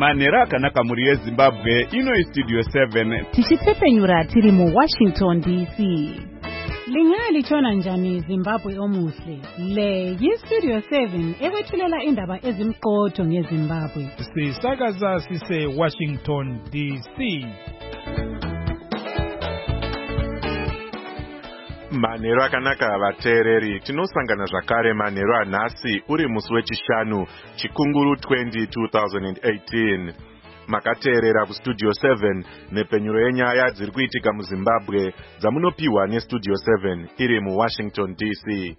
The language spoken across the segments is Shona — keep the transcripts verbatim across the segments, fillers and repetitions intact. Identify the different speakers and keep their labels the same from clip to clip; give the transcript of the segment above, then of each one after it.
Speaker 1: Manera akanaka muri yeZimbabwe ino iStudio seven.
Speaker 2: Tichipfepenyura tiri mu Washington D C. Lingali chona njani Zimbabwe omuhle. Le yiStudio seven ekwethulela indaba ezimqotho ngeZimbabwe.
Speaker 3: Sisakaza sise Washington D C.
Speaker 4: Manero akanaka vateereri, tinosangana zvakare manero anhasi uri musi wechishanu chikunguru twenty twenty eighteen. Makateerera kuStudio seven nepenyuro yenyaya dziri kuitika muZimbabwe dzamunopiwa neStudio seven iri muWashington D C.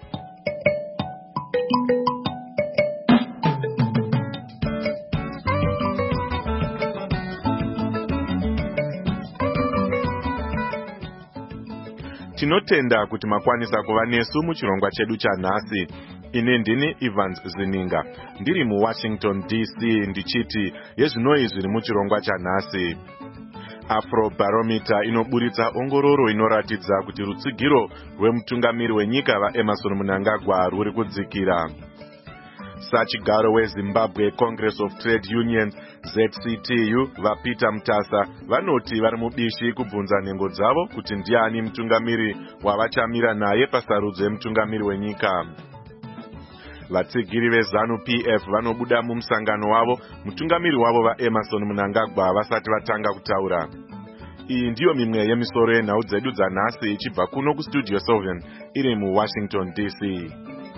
Speaker 4: Tinotenda kuti makwanisa kuva nesu muchirongwa chedu chanhasi. Ine ndini Evans Zininga, ndiri muWashington D C ndichiti yezvinoi zviri muchirongwa chanhasi. Afrobarometer inoburitsa ongororo inoratidza kuti rutsigiro rwemutungamiri wenyika vaEmmerson Mnangagwa rwuri kudzikira. Sachigaro weZimbabwe Congress of Trade Unions Z C T U vaPeter Mutasa vanoti vari mubishi kubvunza nhengo dzavo kuti ndiani mutungamiri wavachamira naye pasarudzo yemutungamiri wenyika. Vatsigiri veZanu P F vanobuda mumusangano wavo mutungamiri wavo vaEmmerson Mnangagwa vasati vatanga kutaura. Iyi ndiyo mimwe yemisoro yenhau dzedu dzanhasi ichibva kuno kuStudio seven iri muWashington D C.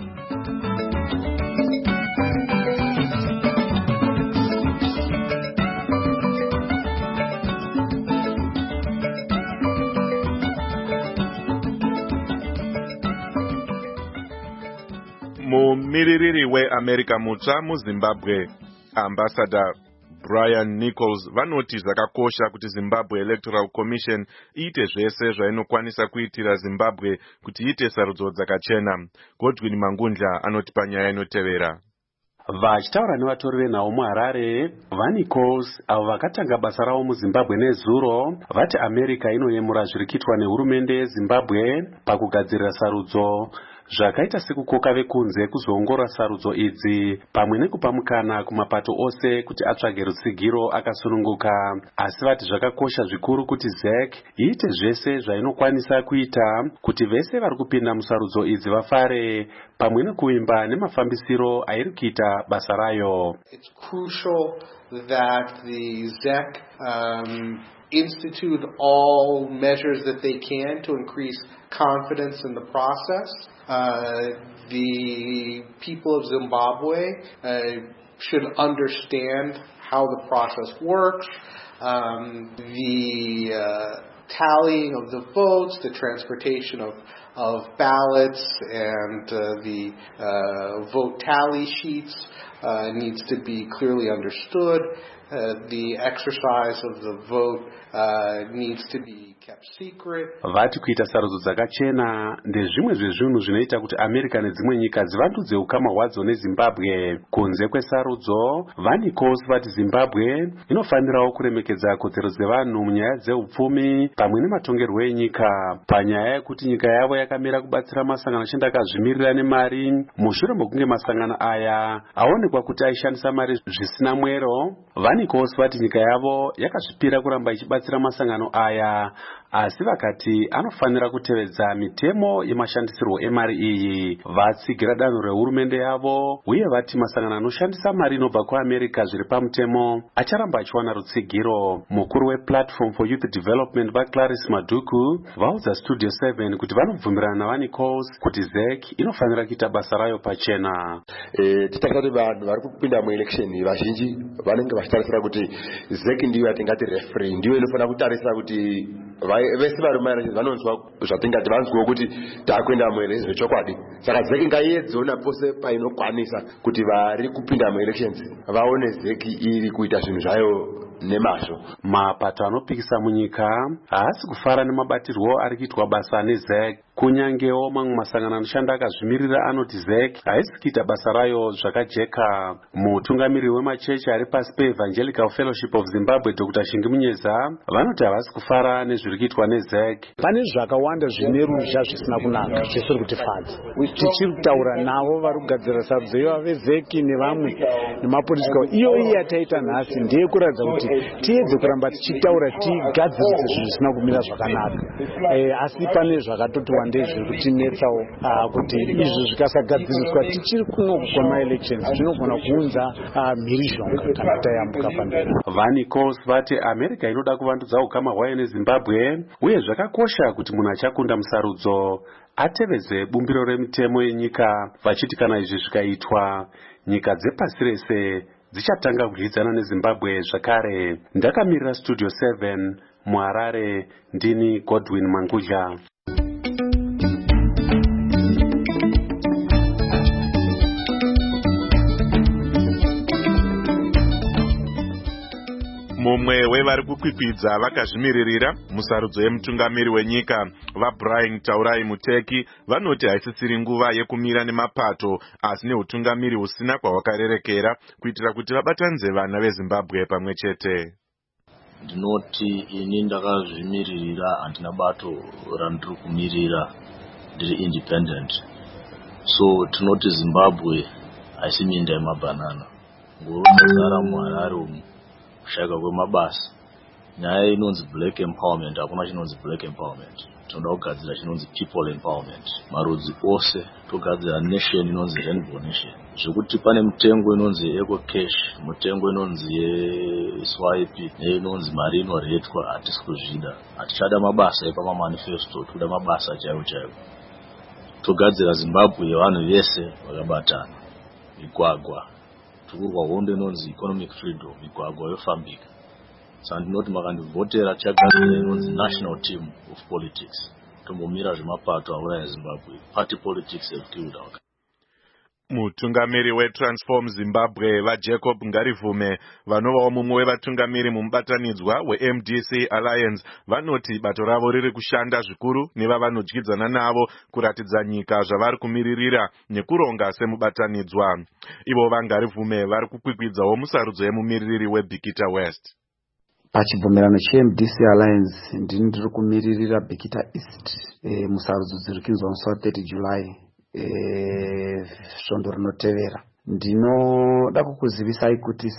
Speaker 4: Mumiririri weAmerica mutsva muZimbabwe, Ambassador Brian Nichols vanoti zvakakosha kuti Zimbabwe Electoral Commission iite zvese zvainokwanisa kuitira Zimbabwe kuti iite sarudzo dzakachena. Godwin Mangundla anoti panyaya inotevera.
Speaker 5: Vachitaura nevatori venhau muHarare, vaNichols avo vakatanga basa ravo muZimbabwe nezuro vati America inoyemura zviri kuitwa nehurumende yeZimbabwe pakugadzirira sarudzo zvakaita sekukoka vekunze kuzoongorora sarudzo idzi pamwe nekupa mukana kumapato ose kuti atsvage rutsigiro akasununguka, asi vati zvakakosha zvikuru kuti Z E C iite zvese zvainokwanisa kuita kuti vese vari kupinda musarudzo idzi vafare pamwe nekuimba nemafambisiro airi kuita basa rayo.
Speaker 6: It's crucial that the Z E C um, institute all measures that they can to increase confidence in the process. Uh, the people of Zimbabwe uh, should understand how the process works. Um, the uh, tallying of the votes, the transportation of, of ballots, and uh, the uh, vote tally sheets uh, needs to be clearly understood. Uh, the exercise of the vote uh, needs to be kept secret.
Speaker 5: Vati kuita sarudzo dzakachena ndezvimwe zvezvinhu zvinoita kuti America nedzimwe nyika dzivandudze ukama hwadzo neZimbabwe. Kunze kwesarudzo, vaNichols vati Zimbabwe inofanirawo kuremekedza kodzero dzevanhu munyaya dzeupfumi pamwe nematongerwo enyika. Panyaya yekuti nyika yavo yakamira kubatsira masangano achendakazvimirira nemari mushure mokunge masangano aya aonekwa kuti aishandisa mari zvisina mwero, vaNichols vati nyika yavo yakazvipira kuramba ichibatsira masangano aya, asi vakati anofanira kutevedza mitemo yemashandisirwo emari iyi. Vatsigira danho rehurumende yavo uye vati masangano anoshandisa mari inobva kuAmerica zviri pamutemo acharamba achiwana rutsigiro. Mukuru wePlatform for Youth Development vaClarice Maduku vaudza Studio seven kuti vanobvumirana navaNichols kuti Z E C inofanira kuita basa rayo pachena.
Speaker 7: Eh, titarisa kuti vanhu vari kupinda muelection vazhinji vanenge vachitarisira kuti Z E C ndiyo yatingati referee, ndiyo inofanira kutarisira kuti vese vari mumaelection vanonzwa zvatingati vanzwawo kuti takuenda muelections zvechokwadi. Saka Z E C ngaiedzona pose painokwanisa kuti vari kupinda muelections vaone Z E C iri kuita zvinhu zvayo nemazvo.
Speaker 5: Mapato anopikisa munyika haasi kufara nemabatirwo ari kuitwa basa neZ E C. Kunyangewo mamwe masangano anoshanda akazvimirira anoti Z E C haisi kuita basa rayo zvakajeka. Mutungamiri wemachechi ari pasi peEvangelical Fellowship of Zimbabwe Doctor Shingi Munyeza vanoti havasi kufara nezviri kuitwa neZ E C.
Speaker 8: Pane zvakawanda zvine ruzha zvisina kunaka zvisiri kutifadza. Tichiri kutaura navo vari kugadzira sarudzo ivavo veZ E C nevamwe nemapolitical iyo iyi yataita nhasi ndeyekuratidza kuti tiedze kuramba tichitaura tigadzirise zvinhu zvisina kumira zvakanaka. Asi pane zvakatoti wandei zviri kutinetsawo kuti izvi zvikasagadziriswa tichiri kuno kwama-elections zvinogona kuunza mhirizhonga kana tayambuka pamberi.
Speaker 5: Vanikos vati America inoda kuvandudza ukama hwayo neZimbabwe uye zvakakosha kuti munhu achakunda musarudzo atevedze bumbiro remitemo yenyika, vachiti kana izvi zvikaitwa nyika dzepasi rese dzichatanga kudyidzana neZimbabwe zvakare. Ndakamirira Studio seven muHarare, ndini Godwin Mangudya.
Speaker 4: mumwe wevari kukwikwidza vakazvimiririra musarudzo yemutungamiri wenyika vaBrian Taurai Muteki vanoti haisisiri nguva yekumira nemapato asi neutungamiri husina kwahwakarerekera kuitira kuti vabatanidze vana veZimbabwe pamwe chete.
Speaker 9: Ndinoti ini ndakazvimiririra handina bato randiri kumirira ndiri independent. So tinoti Zimbabwe haisi minda yemabhanana. Ngoro dzara muHarare umu kushayika kwemabasa. Nyaya inonzi black empowerment, hakuna chinonzi black empowerment. Tinoda kugadzira chinonzi people empowerment. Marudzi ose togadzira nation inonzi rainbow nation. Zvekuti pane mutengo inonzi eco cash, mutengo inonzi swipe, inonzi mari inoretwa hatisi kuzvida. Hatichada mabasa epama manifesto, toda mabasa chaiwo chaiwo. Togadzira Zimbabwe yevanhu vese vakabatana. Migwagwa, tukurwa hondo inonzi economic freedom, migwagwa yofambika. Saka ndinoti makandivhotera tichagadzira inonzi national team of politics. Tombomira zvemapato auraya Zimbabwe. Party politics have killed our country.
Speaker 4: Mutungamiri weTransform Zimbabwe vaJacob Ngarivume vanovawo mumwe wevatungamiri mumubatanidzwa weM D C Alliance vanoti bato ravo riri kushanda zvikuru nevavanodyidzana navo kuratidza nyika zvavari kumiririra nekuronga semubatanidzwa. Ivo vaNgarivume vari kukwikwidzawo musarudzo yemumiririri weBikita West.
Speaker 10: Pachibvumirano cheM D C Alliance ndini ndiri kumiririra Bikita East e, musarudzo dziri kuinzwa musi wa thirty July svondo rinotevera. Ndinoda kukuzivisai kuti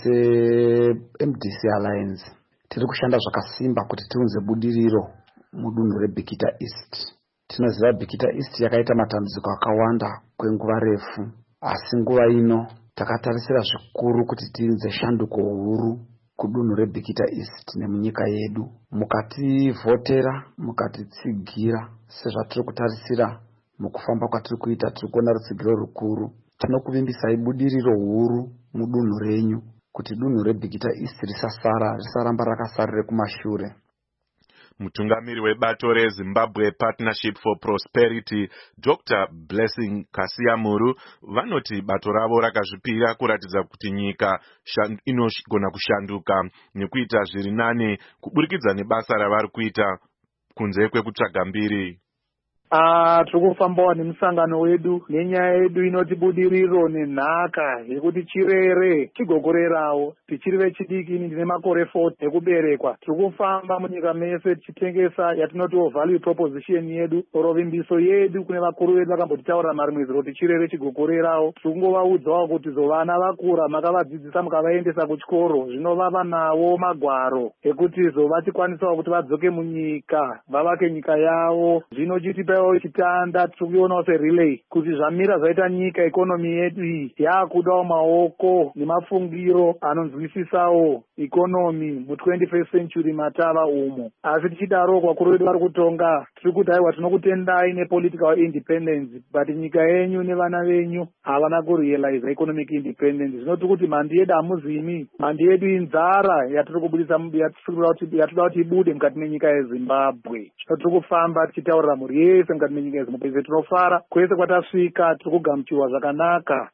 Speaker 10: seM D C Alliance tiri kushanda zvakasimba kuti tiunze budiriro mudunhu reBikita East. Tinoziva Bikita East yakaita matambudziko akawanda kwenguva refu, asi nguva ino takatarisira zvikuru kuti tiunze shanduko huru kudunhu reBikita East nemunyika yedu. Mukativhotera, mukatitsigira sezvatiri kutarisira mukufamba kwatiri kuita, tiri kuona rutsigiro rukuru. Tinokuvimbisai budiriro huru mudunhu renyu kuti dunhu reBikita East risasara risaramba rakasarire kumashure.
Speaker 4: Mutungamiri webato reZimbabwe Partnership for Prosperity Doctor Blessing Kasiamuru vanoti bato ravo rakazvipira kuratidza kuti nyika inogona kushanduka nekuita zviri nani kuburikidza nebasa ravari kuita kunze kwekutsvaga mbiri.
Speaker 11: Ah, tikufambawo nemusangano wedu nenyaya yedu inoti budiriro nenhaka yekuti chirere chigogorerawo. Tichiri vechidiki, ini ndine makore forty ekuberekwa. Tikufamba munyika mese tichitengesa yatinotiwo value proposition yedu, rovimbiso yedu kune vakuru vedu vakambotitaurira marimwedzi kuti chirere chigogorerawo. Tikungovaudzawo kuti zovana vakura makavadzidzisa mukavaendesa kuchikoro, zvino vava nawo magwaro ekuti zova tikwanisawo kuti vadzoke munyika vavake nyika yavo. Zvino chitipa chitanda tikionawo serelay kuti zvamira zvaita nyika ikonomi yedu iyi yakudawo maoko nemafungiro anonzwisisawo ikonomi mu-twenty-first century matava umo. Asi tichidaro vakuru vedu vari kutonga tiri kuti aiwa tinokutendai nepolitical independence, but nyika yenyu nevana venyu havana kurealize economic independence. Zvinoti kuti mhandi yedu hamuzimi, mhandi yedu inzara yatiri kubudisa, yatinoda kuti ibude mukati menyika yeZimbabwe. Tiri kufamba tichitaurira mhuri yese mukati menyika yeZimbabwe. Tinofara kwese kwatasvika, tiri kugamuchiwa zvakanaka.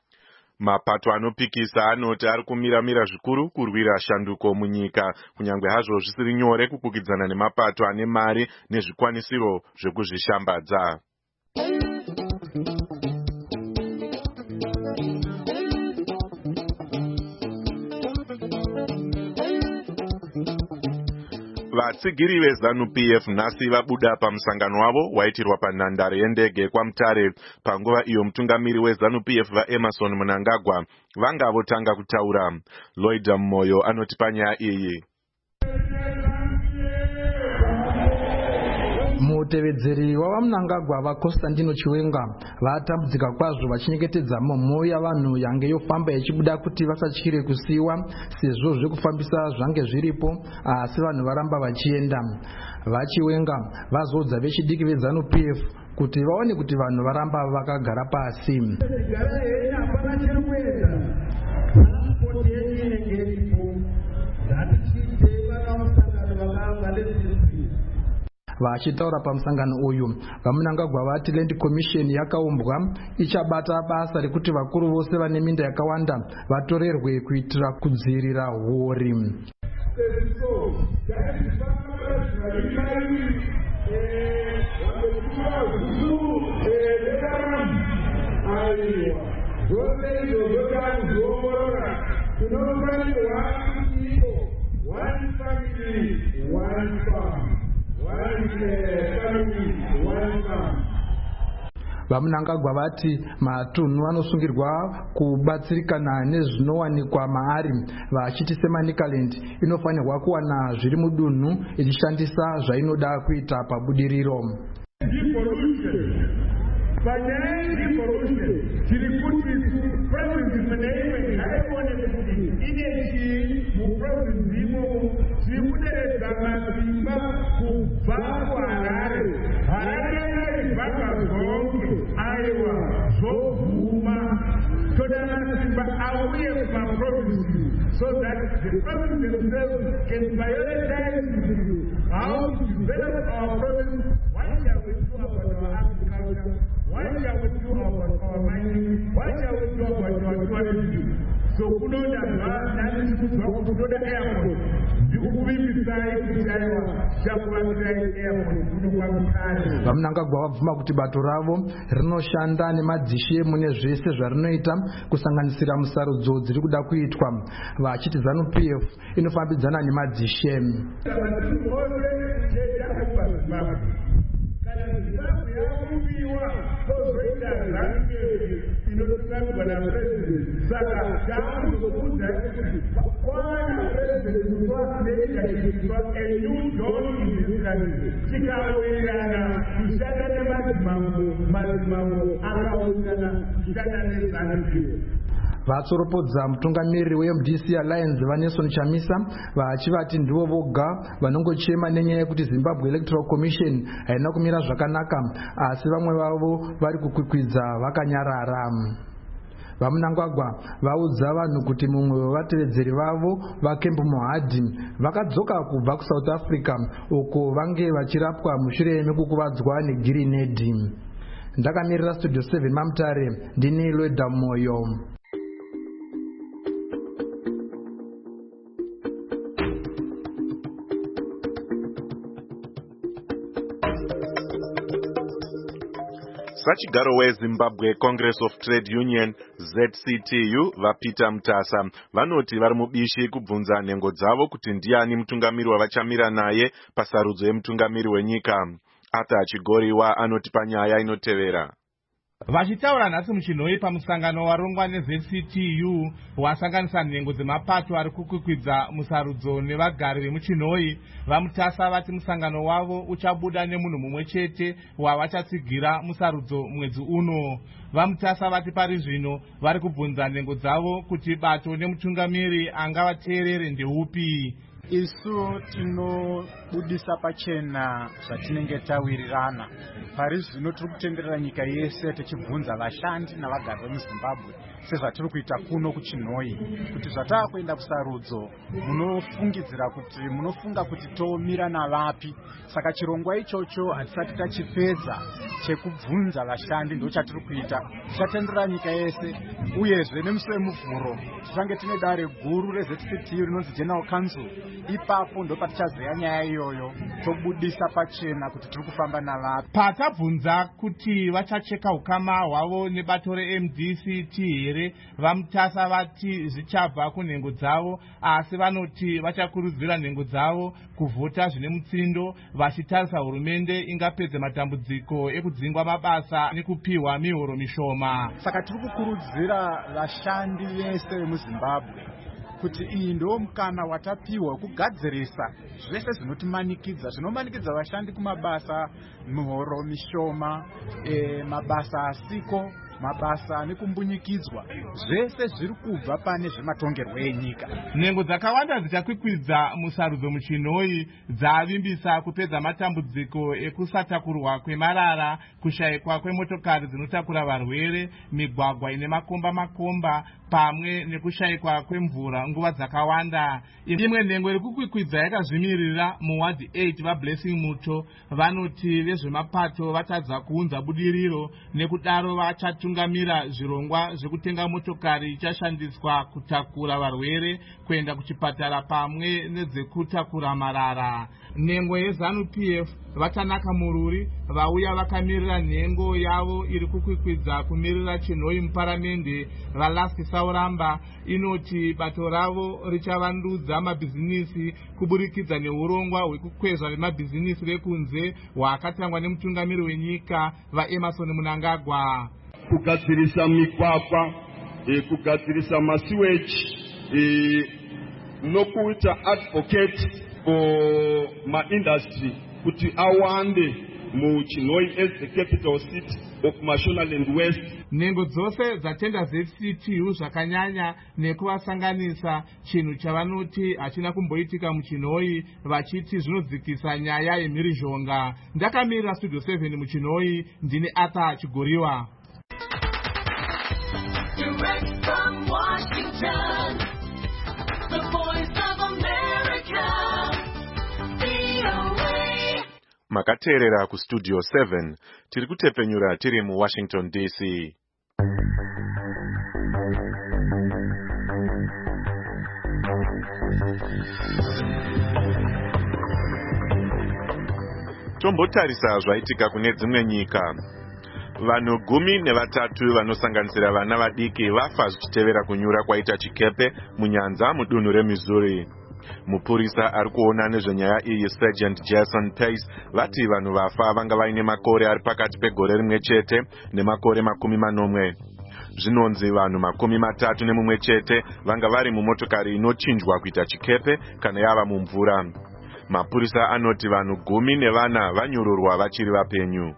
Speaker 4: Mapato anopikisa anoti ari kumiramira zvikuru kurwira shanduko munyika, kunyangwe hazvo zvisiri nyore kukwikwidzana nemapato ane mari nezvikwanisiro zvekuzvishambadza. Vatsigiri veZanu P F nhasi vabuda pamusangano wavo waitirwa panhandare yendege kwaMutare. Panguva iyo mutungamiri weZanu P F vaEmmerson Mnangagwa vanga votanga kutaura. Lloyd Moyo anoti panyaya iyi.
Speaker 12: Mutevedzeri wavaMnangagwa vaConstantino Chiwenga vatambudzika kwazvo vachengetedza mhomho yavanhu yange yofamba ichibuda kuti vasatyire kusiyiwa sezvo zvekufambisa zvange zviripo asi vanhu varamba vachienda. VaChiwenga vazoudza vechidiki veZanu P F kuti vaone kuti vanhu varamba vakagara pasi. Vachitaura pamusangano uyu, vaMnangagwa vati Land Commission yakaumbwa ichabata basa rekuti vakuru vose vane minda yakawanda vatorerwe kuitira kudzivirira hori. VaMnangagwa vati matunhu anosungirwa kubatsirikana nezvinowanikwa maari, vachiti Manicaland inofanirwa kuwana zviri mudunhu ichishandisa zvainoda kuita pabudiriro.
Speaker 13: So that the provinces themselves can prioritize how to develop our province. What shall we do about our agriculture? What shall we do about our mining? What shall we do about our tourism? So kunoda nani kutoka kutoda airport ndikuvimbisai kuchaiwa chakuvakirai airport kunokuwa Mutare.
Speaker 12: VaMnangagwa vabvuma kuti bato ravo rinoshanda nemadzishe mune zvese zvarinoita kusanganisira musarudzo dziri kuda kuitwa, vachiti Zanu P F inofambidzana nemadzishe. Vatsoropodza mutungamiriri weM D C Alliance vaNelson Chamisa vachivati ndivo voga vanongochema nenyaya yekuti Zimbabwe Electoral Commission haina kumira zvakanaka, asi vamwe vavo vari kukwikwidza vakanyarara. VaMnangagwa vaudza vanhu kuti mumwe wevatevedzeri vavo vaKembu Mohadi vakadzoka kubva kuSouth Africa uko vange vachirapwa mushure mekukuvadzwa negirinedhi. Ndakamirira Studio seven maMutare, ndini Lloyd Moyo.
Speaker 4: Sachigaro weZimbabwe Congress of Trade Union Z C T U vaPeter Mutasa vanoti vari mubishi kubvunza nhengo dzavo kuti ndiani mutungamiri wavachamira naye pasarudzo yemutungamiri wenyika. Arthur Chigoriwa anoti panyaya inotevera.
Speaker 14: Vachitaura nhasi muchinhoi pamusangano warongwa neZ C T U wasanganisa nhengo dzemapato ari kukwikwidza musarudzo nevagari vemuchinhoi, vaMutasa vati musangano wavo uchabuda nemunhu mumwe chete wavachatsigira musarudzo mwedzi uno. VaMutasa vati pari zvino vari kubvunza nhengo dzavo kuti bato nemutungamiri angavateerere ndeupi.
Speaker 15: Isu tinobudisa pachena zvatinenge tawirirana. Pari zvino tiri kutenderera nyika yese tichibvunza vashandi navagari vemuZimbabwe sezvatiri kuita kuno kuchinhoi kuti zvatava kuenda kusarudzo munofungidzira kuti munofunga kuti tomira navapi. Saka chirongwa ichocho hatisati tachipedza chekubvunza vashandi ndo chatiri kuita. Tichatenderera nyika yese uyezve nemusi wemuvhuro tichange tine dare guru reZ C T U rinonzi General Council. Ipapo ndo patichazeya nyaya iyoyo tobudisa pachena kuti tiri kufamba navapi.
Speaker 14: Pata takabvunza kuti vachacheka ukama hwavo nebato re-M D C T here. Vamutasa vati zvichabva kunhengo dzavo, asi vanoti vachakurudzira nhengo dzavo kuvhota zvine mutsindo, vachitarisa hurumende ingapedza matambudziko ekudzingwa mabasa nekupiwa mihoro mishoma.
Speaker 15: Saka tiri kukurudzira vashandi vese vemuZimbabwe kuti iyi ndo mukana watapiwa kugadzirisa zvese zvinotimanikidza zvinomanikidza vashandi kumabasa, mihoro mishoma, e, mabasa asiko, mabasa nekumbunyikidzwa, zvese zviri kubva pane zvematongerwo enyika.
Speaker 14: Nhengo dzakawanda dzichakwikwidza musarudzo muchinoi dzavimbisa kupedza matambudziko ekusatakurwa kwemarara, kushayikwa kwemotokari dzinotakura varwere, migwagwa ine makomba makomba, pamwe nekushayikwa kwemvura nguva dzakawanda. Imwe nhengo iri kukwikwidza yakazvimirira muwadhi eight vaBlessing Muto vanoti vezvemapato vatadza kuunza budiriro, nekudaro vachatungamira zvirongwa zvekutenga motokari ichashandiswa kutakura varwere kuenda kuchipatara pamwe nedzekutakura marara. Nhengo yeZanu P F vatanaka mururi vauya vakamirira nhengo yavo iri kukwikwidza kumirira chinhoi muparamende vaLasti Sauramba inoti bato ravo richavandudza mabhizinisi kuburikidza neurongwa hwekukwezva vemabhizinisi vekunze hwakatangwa nemutungamiri wenyika vaEmmerson Mnangagwa.
Speaker 16: Kugadzirisa migwagwa, e, kugadzirisa masiweji, e, nokuita advocate for ma-industry kuti awande muchinoi as the capital city of Mashonaland West.
Speaker 14: Nhengo dzose dzatenda Z C T U zvakanyanya nekuvasanganisa, chinhu chavanoti hachina kumboitika muchinoi, vachiti zvinodzikisa nyaya yemhirizhonga. Ndakamirira Studio seven muchinoi, ndine Arthur Chigoriwa.
Speaker 17: Direct from Washington, the voice of America, V O A.
Speaker 4: Makateerera ku Studio seven, tiri kutepenyura tiri mu Washington D C. Tombotarisa zvaitika kune dzimwe nyika. Vanhu gumi nevatatu vanosanganisira vana vadiki vafa zvichitevera kunyura kwaita chikepe munyanza mudunhu reMissouri. Mupurisa ari kuona nezvenyaya iyi Sergeant Jason Pace vati vanhu vafa vanga vaine makore ari pakati pegore rimwe chete nemakore makumi manomwe. Zvinonzi vanhu makumi matatu nemumwe chete vanga vari mumotokari inochinjwa kuita chikepe kana yava mumvura. Mapurisa anoti vanhu gumi nevana vanyururwa vachiri vapenyu.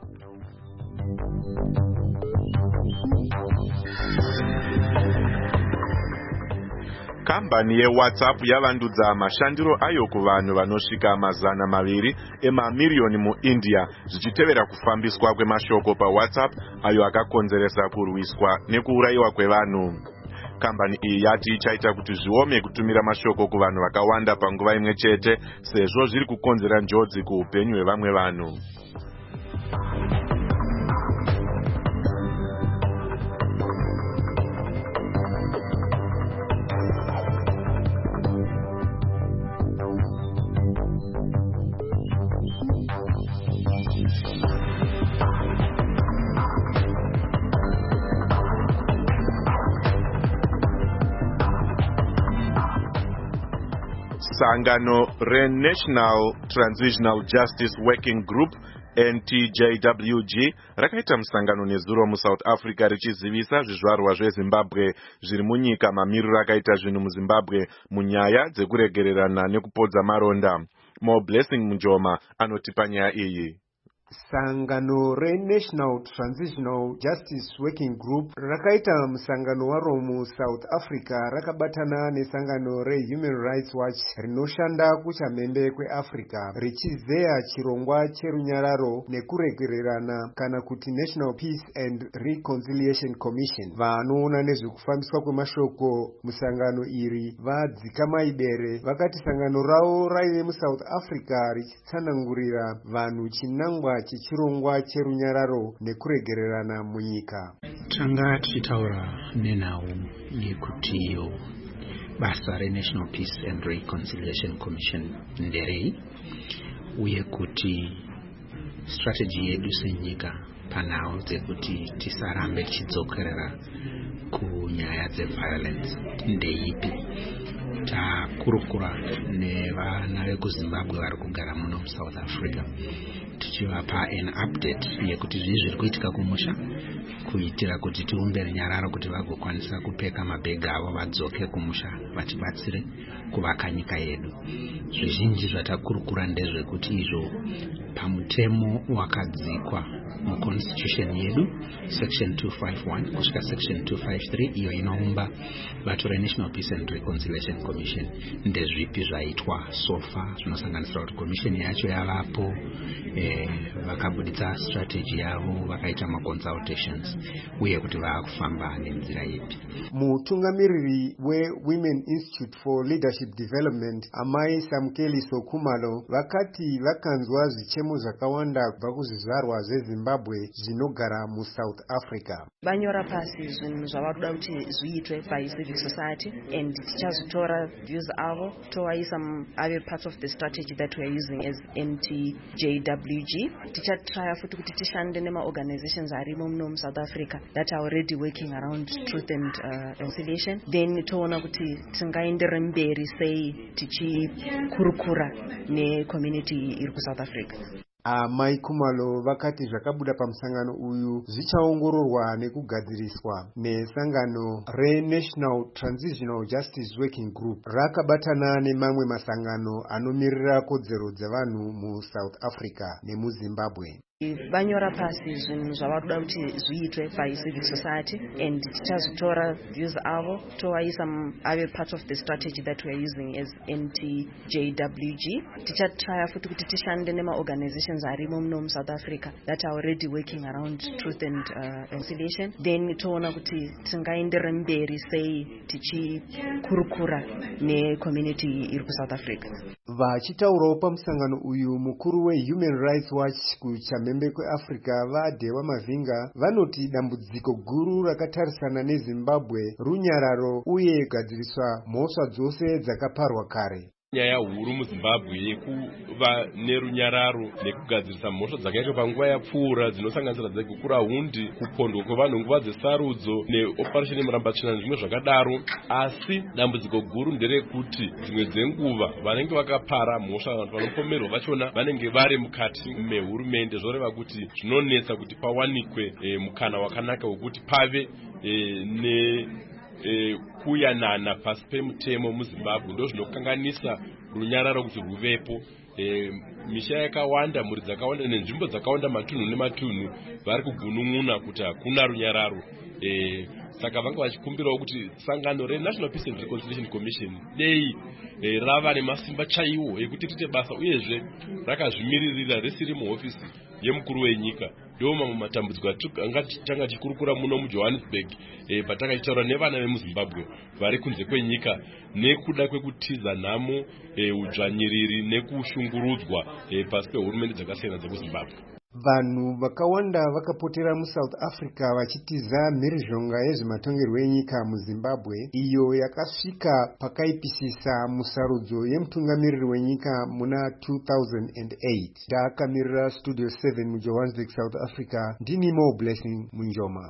Speaker 4: Kambani yeWhatsApp yavandudza mashandiro ayo kuvanhu vanosvika mazana maviri emamirioni muIndia zvichitevera kufambiswa kwemashoko paWhatsApp ayo akakonzeresa kurwiswa nekuurayiwa kwevanhu. Kambani iyi yati ichaita kuti zviome kutumira mashoko kuvanhu vakawanda panguva imwe chete sezvo zviri kukonzera njodzi kuupenyu hwevamwe vanhu. Sangano re-National Transitional Justice Working Group N T J W G rakaita musangano nezuro muSouth Africa richizivisa zvizvarwa zveZimbabwe zviri munyika mamiriro akaita zvinhu muZimbabwe munyaya dzekuregererana nekupodza maronda. Mo Blessing Mujoma anoti panyaya iyi.
Speaker 18: Sangano re-National Transitional Justice Working Group rakaita musangano waro muSouth Africa rakabatana nesangano re-Human Rights Watch rinoshanda kuchamhembe kweAfrica richizeya chirongwa cherunyararo nekuregererana kana kuti National Peace and Reconciliation Commission. Vanoona nezvekufambiswa kwemashoko musangano iri vadzikamaibere vakati sangano ravo raive muSouth Africa richitsanangurira vanhu chinangwa chichirongwa cherunyararo nekuregererana munyika.
Speaker 19: Tanga tichitaura nenhau yekutiyo basa reNational Peace and Reconciliation Commission nderei uye kuti strategy yedu senyika panhau dzekuti tisarambe tichidzokerera kunyaya dzeviolence ndeipi. Takurukura nevana vekuzimbabwe vari kugara muno muSouth Africa tichivapa an update yekuti zvii zviri kuitika kumusha, kuitira kuti tiumbe runyararo kuti vagokwanisa kupeka mabhegi avo vadzoke kumusha vatibatsire kuvaka nyika yedu. Zvizhinji zvatakurukura ndezvekuti izvo pamutemo wakadzikwa muconstitution yedu section two fifty-one kusvika section two fifty-three iyo inoumba bato reNational Peace and Reconciliation Commission ndezvipi zvaitwa sofa, zvinosanganisira kuti commission yacho yavapo, eh, vakabuditsa strategy yavo, vakaita maconsultations uye kuti vaakufamba nenzira ipi.
Speaker 18: Mutungamiriri weWomen Institute for Leadership Development Amai Samkeli Sokumalo vakati vakanzwa zvichemo zvakawanda kubva kuzvizvarwa zveZimbabwe zvinogara muSouth Africa.
Speaker 20: Vanyora pasi zvinhu zvavakuda kuti zviitwe by civil society and tichazotora views avo tovaisa ave part of the strategy that we are using as N T J W G. Tichatraya futi kuti tishande nema-organizations arimo muno muSouth Africa that are already working around truth and uh, reconciliation. Then toona kuti tingaendera mberi sei tichikurukura necommunity iri kuSouth Africa.
Speaker 18: Amai Kumalo vakati zvakabuda pamusangano uyu zvichaongororwa nekugadziriswa nesangano reNational Transitional Justice Working Group rakabatana nemamwe masangano anomirira kodzero dzevanhu muSouth Africa nemuZimbabwe.
Speaker 20: Vanyora pasi zvinhu zvavakuda kuti zviitwe by civil society and tichazotora views avo tovaisa ave part of the strategy that we are using as N T J W G. Tichatraya futi kuti tishande nema-organizations arimo muno muSouth Africa that are already working around truth and uh, reconciliation. Then toona kuti tingaendera mberi sei tichikurukura necommunity iri kuSouth Africa.
Speaker 18: Vachitaurawo pamusangano uyu mukuru weHuman Rights Watch kuchamhembe kweAfrica vaDhewa Mavinga vanoti dambudziko guru rakatarisana neZimbabwe runyararo uye kugadziriswa mhosva dzose dzakaparwa kare.
Speaker 21: Nyaya huru muZimbabwe yekuva nerunyararo nekugadzirisa mhosva dzakaitwa panguva yapfuura dzinosanganisira dzekukura hundi, kupondwa kwevanhu nguva dzesarudzo neoperation yemurambatsvina nezvimwe zvakadaro. Asi dambudziko guru nderekuti dzimwe dzenguva vanenge vakapara mhosva vanhu vanopomerwa vachona vanenge vari mukati mehurumende, zvoreva kuti zvinonetsa kuti pawanikwe e, mukana wakanaka wekuti pave e, ne E, kuyanana pasi pemutemo muZimbabwe ndo zvinokanganisa runyararo kuti rwuvepo. E, misha yakawanda, mhuri dzakawanda nenzvimbo dzakawanda, matunhu nematunhu vari kugunun'una kuti hakuna runyararo. E, saka vanga vachikumbirawo kuti sangano reNational Peace and Reconciliation Commission dei e, rava nemasimba chaiwo ekuti rite basa uyezve rakazvimiririra risiri muhofisi yemukuru wenyika. Ndo mamwe matambudziko anga tanga tichikurukura muno muJohannesburg e, patakachitaura nevana vemuZimbabwe vari kunze kwenyika nekuda kwekutiza nhamo, e, udzvanyiriri nekushungurudzwa e, pasi pehurumende dzakasiyana dzekuZimbabwe.
Speaker 18: Vanhu vakawanda vakapotera muSouth Africa vachitiza mhirizhonga yezvematongerwo enyika muZimbabwe iyo yakasvika pakaipisisa musarudzo yemutungamiriri wenyika muna two thousand eight. Ndakamirira Studio seven muJohannesburg, South Africa, ndini Mo Blessing Munjoma.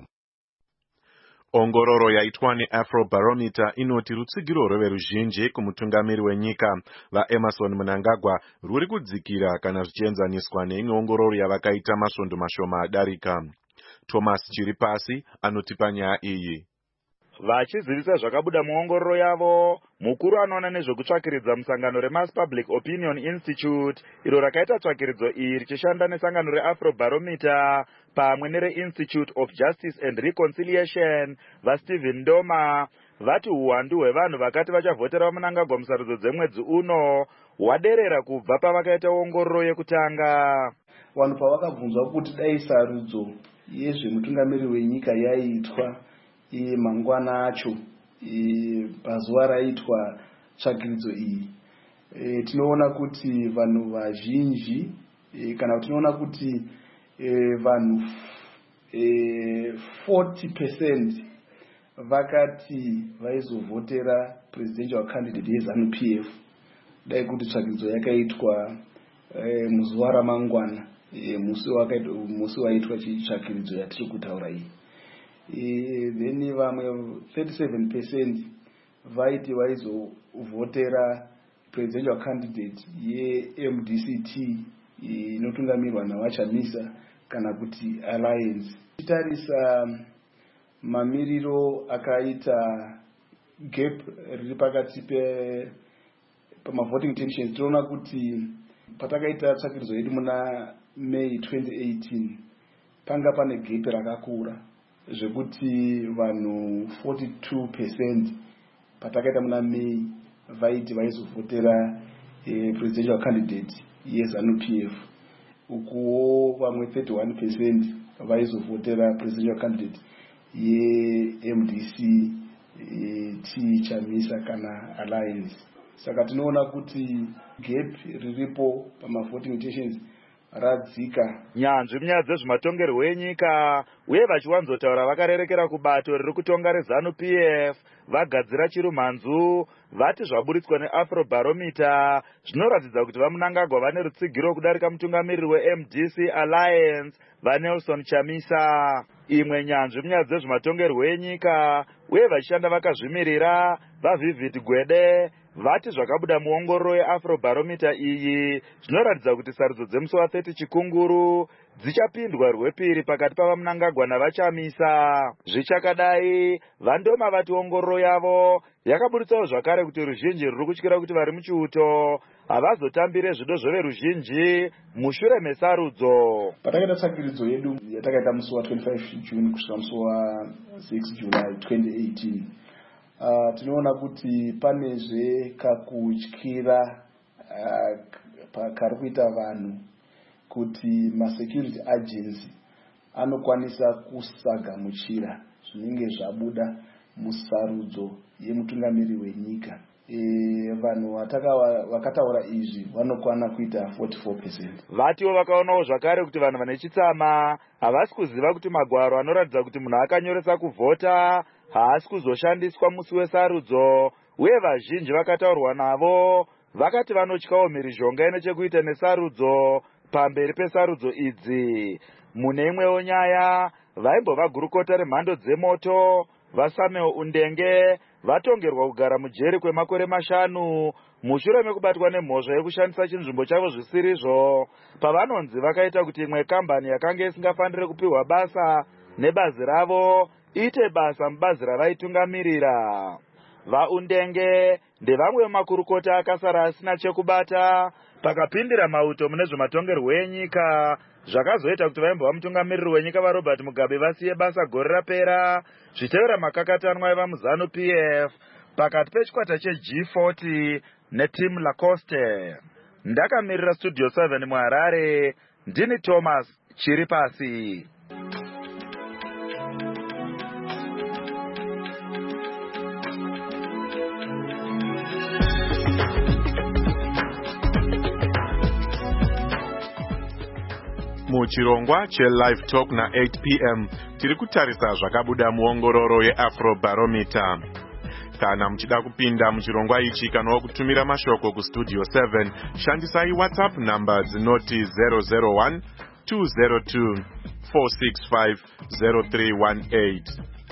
Speaker 4: Ongororo yaitwa neAfrobarometer inoti rutsigiro rweveruzhinji kumutungamiri wenyika vaEmmerson Mnangagwa rwuri kudzikira kana zvichienzaniswa neimwe ongororo yavakaita masvondo mashoma adarika. Thomas Chiripasi anotipa nyaya iyi.
Speaker 22: Vachizivisa zvakabuda muongororo yavo, mukuru anoona nezvekutsvakiridza musangano reMass Public Opinion Institute iro rakaita tsvakiridzo iyi richishanda nesangano reAfrobarometer pamwe nereInstitute of Justice and Reconciliation vaStephen Ndoma vati uwandu hwevanhu vakati vachavhotera Mnangagwa musarudzo dzemwedzi uno hwaderera kubva pavakaita ongororo yekutanga.
Speaker 23: Vanhu pavakabvunzwa kuti dai sarudzo yezvemutungamiriri wenyika yaitwa iye mangwana acho pazuva raitwa tsvakiridzo iyi, e, tinoona kuti vanhu vazhinji e, kana kuti tinoona kuti e, vanhu e, forty percent vakati vaizovhotera presidential candidate yeZANU-P F dai kuti tsvakiridzo yakaitwa e, muzuva ramangwana e, musi wakaita musi waitwa chitsvakiridzo yatiri kutaura iyi. E, then vamwe thirty-seven percent vaiti vaizovhotera presidential candidate ye-M D C T inotungamirwa navachamisa kana kuti alliance. Titarisa mamiriro akaita gap riri pakati pe pamavoting intentions, tinoona kuti patakaita tsvakiridzo yedu muna May twenty eighteen panga pane gap rakakura zvekuti vanhu forty-two percent patakaita muna May vaiti vaizovhotera eh, presidential candidate yeZANU P F, ukuwo vamwe thirty-one percent vaizovhotera presidential candidate ye-M D C T Chamisa kana alliance. Saka tinoona kuti gap riripo pamavoting intentions radzika.
Speaker 22: Nyanzvi munyaya dzezvematongerwo enyika uye vachiwanzotaura vakarerekera kubato riri kutonga reZANU P F vagadzira chirumhanzu vati zvaburitswa neAfrobarometer zvinoratidza kuti vaMunangagwa vane rutsigiro kudarika mutungamiriri weM D C Alliance vaNelson Chamisa. Imwe nyanzvi munyaya dzezvematongerwo enyika uye vachishanda vakazvimirira vaVivid Gwede vati zvakabuda muongororo yeAfrobarometer iyi zvinoratidza kuti sarudzo dzemusi wa-thirty Chikunguru dzichapindwa rwepiri pakati pavaMunangagwa navaChamisa. Zvichakadai, vandoma vati ongororo yavo yakaburitsawo zvakare kuti ruzhinji ruri kutyira kuti vari muchiuto havazotambire zvido zveveruzhinji mushure mesarudzo.
Speaker 23: Patakaita tsvakiridzo yedu yatakaita musi wa-twenty-five June kusvika musi wa-six July twenty eighteen, Uh, tinoona kuti panezve kakutyira uh, kari kuita vanhu kuti ma-security agency anokwanisa kusagamuchira zvinenge zvabuda musarudzo yemutungamiriri wenyika. E, vanhu vakataura izvi vanokwana kuita forty-four percent.
Speaker 22: Vatiwo vakaonawo zvakare kuti vanhu vane chitsama havasi kuziva kuti magwaro anoratidza kuti munhu akanyoresa kuvhota haasi kuzoshandiswa musi wesarudzo, uye vazhinji vakataurwa navo vakati vanotyawo mhirizhonga ine chekuita nesarudzo pamberi pesarudzo idzi. Mune imwewo nyaya, vaimbova gurukota remhando dzemoto vaSamuel Undenge vatongerwa kugara mujeri kwemakore mashanu mushure mekubatwa nemhosva yekushandisa chinzvimbo chavo zvisirizvo pavanonzi vakaita kuti imwe kambani yakanga isingafaniri kupiwa basa nebazi ravo ite basa mubazi ravaitungamirira. VaUndenge ndevamwe vemakurukota akasara asina chekubata pakapindira mauto mune zvematongerwo enyika zvakazoita kuti vaimbova mutungamiriri wenyika vaRobert Mugabe vasiye basa gore rapera zvichitevera makakatanwa aiva muZANU P F pakati pechikwata cheG forty neTeam Lacoste. Ndakamirira Studio seven muHarare, ndini Thomas Chiripasi.
Speaker 4: Muchirongwa che-Live Talk na eight p m tiri kutarisa zvakabuda muongororo yeAfrobarometer. Kana muchida kupinda muchirongwa ichi kana kutumira mashoko kuStudio seven, shandisai WhatsApp number dzinoti zero zero one two zero two four six five zero three one eight.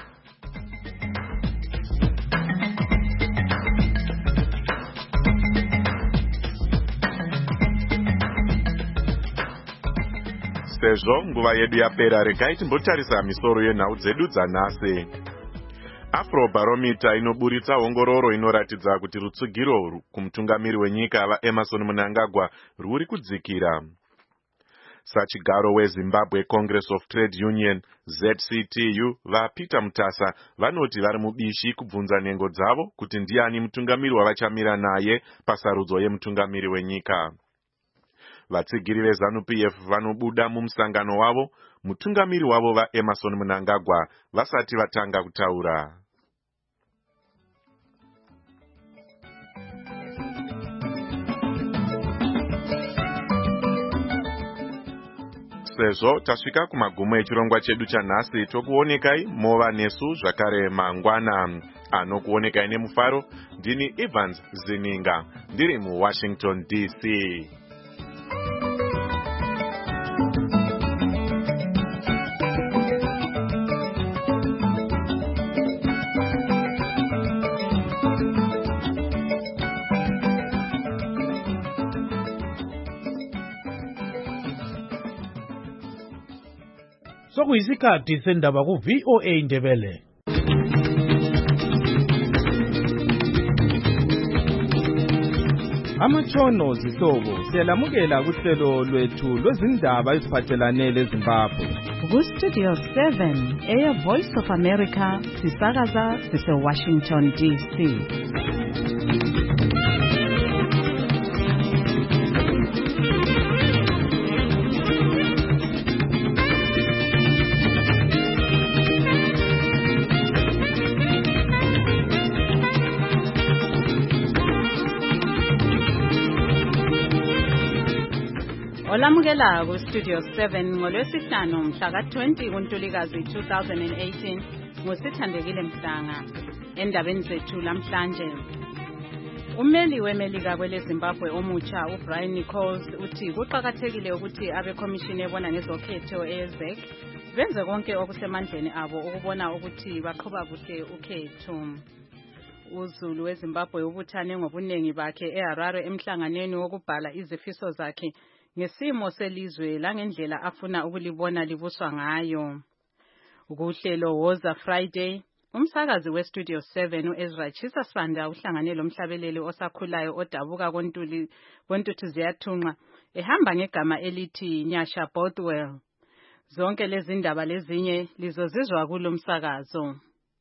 Speaker 4: Sezvo nguva yedu yapera, regai timbotarisa misoro yenhau dzedu dzanhasi. Afrobarometer inoburitsa ongororo inoratidza kuti rutsugiro kumutungamiri wenyika vaEmmerson Mnangagwa rwuri kudzikira. Sachigaro weZimbabwe Congress of Trade Union Z C T U vaPeter Mutasa vanoti vari mubishi kubvunza nhengo dzavo kuti ndiani mutungamiri wavachamira naye pasarudzo yemutungamiri wenyika. Vatsigiri veZANU P F vanobuda mumusangano wavo mutungamiri wavo vaEmmerson Mnangagwa vasati vatanga kutaura. Sezvo tasvika kumagumo echirongwa chedu chanhasi, tokuonekai mova nesu zvakare mangwana. Anokuonekai nemufaro ndini Evans Zininga ndiri muWashington D C.
Speaker 1: sokuyisikhathi sendaba ku V O A Ndebele. Amatshono zihlobo siyalamukela kuhlelo lwethu lwezindaba eziphathelane leZimbabwe.
Speaker 2: Ku-Studio seven, Air Voice of America, sisakaza sise-Washington D C. Olamukela ku-Studio seven ngolwesihlanu mhla ka-twenty kuNtulikazi two thousand eighteen ngusithandekile Mhlanga. Endabeni zethu lamhlanje, umeli wemelika kwele Zimbabwe omutsha uBrian Nichols uthi kuqakathekile ukuthi abekhomishini ebona ngezokhetho e-ZEC benze konke okusemandleni abo ukubona ukuthi baqhuba kuhle ukhetho. UZulu weZimbabwe ubuthane ngobunengi bakhe eHarare emhlanganweni wokubhala izifiso zakhe ngesimo selizwe langendlela afuna ukulibona libuswa ngayo. Ukuhlelo Woza Friday, umsakazi weStudio seven uEzra Chisasanda uhlangane lomhlabeleli osakhulayo odabuka kontuli kontuthu ziyathunqa ehamba ngegama elithi Nyasha Bothwell. Zonke lezi ndaba lezinye lizozizwa kulo msakazo.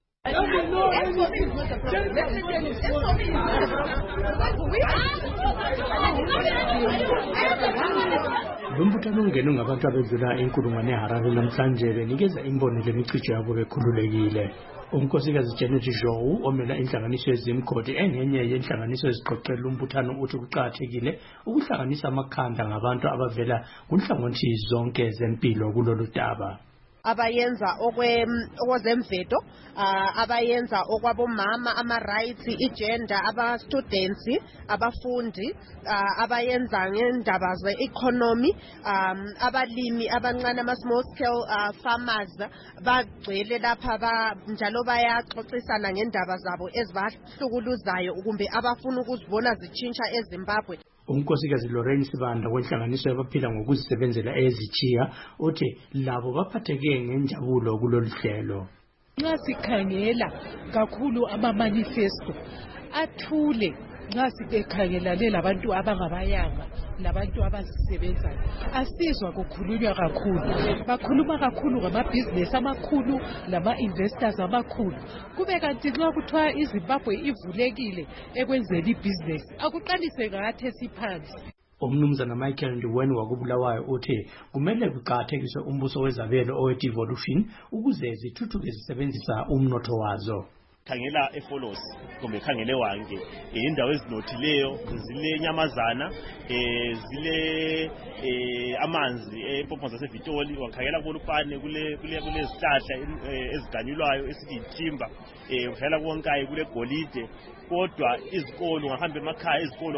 Speaker 3: Lumbuthano ungene ngabantu abedlula inkulungwane eHarare namhlanje benikeza imbono lemichicho yabo bekhululekile. Unkosikazi Janet Joe omela inhlanganiso yezimkhodi engenye yenhlanganiso eziqoqela umbuthano uthi kuqakathekile ukuhlanganisa amakhanda ngabantu abavela kunhlangothi zonke zempilo kulolu daba.
Speaker 24: Abayenza okwe okwezemvedo, abayenza okwabomama, ama rights, igender, aba students, abafundi, abayenza ngendaba ze economy, abalimi abancane ama small scale farmers bagcwele lapha njalo bayaxoxisana ngendaba zabo ezibahlukuluzayo kumbe abafuna ukuzibona zitshintsha eZimbabwe.
Speaker 3: Unkosikazi Lorraine Sibanda wenhlanganiso yabaphila ngokuzisebenzela ezichiya uthi labo baphatheke ngenjabulo kulolu hlelo.
Speaker 25: Nxa sikhangela kakhulu ama manifesto athule, nxa sikhangelane labantu abangabayanga labantu abazisebenzayo asizwa kukhulunywa kakhulu, bakhuluma kakhulu ngamabhizinesi amakhulu lama investors amakhulu. Kube kanti nxa kuthiwa iZimbabwe ivulekile ekwenzeni ibhizinesi akuqalise ngathi esiphansi.
Speaker 3: Umnumzana Michael Ndiweni wakubulawayo uthi kumele kuqakathekiswe umbuso wezabelo owe-devolution ukuze zithuthuke zisebenzisa umnotho wazo.
Speaker 26: Khangela eFolos kumbe khangele wange indawo ezinothileyo, zile nyamazana, eh zile eh amanzi ePopo zaseVitoli, wakhangela kuLupane kule kule kulezihlahla eziganyulwayo esithi itimba, eh ukhangela konke kule golide. Kodwa izikolo ngahamba emakhaya, izikolo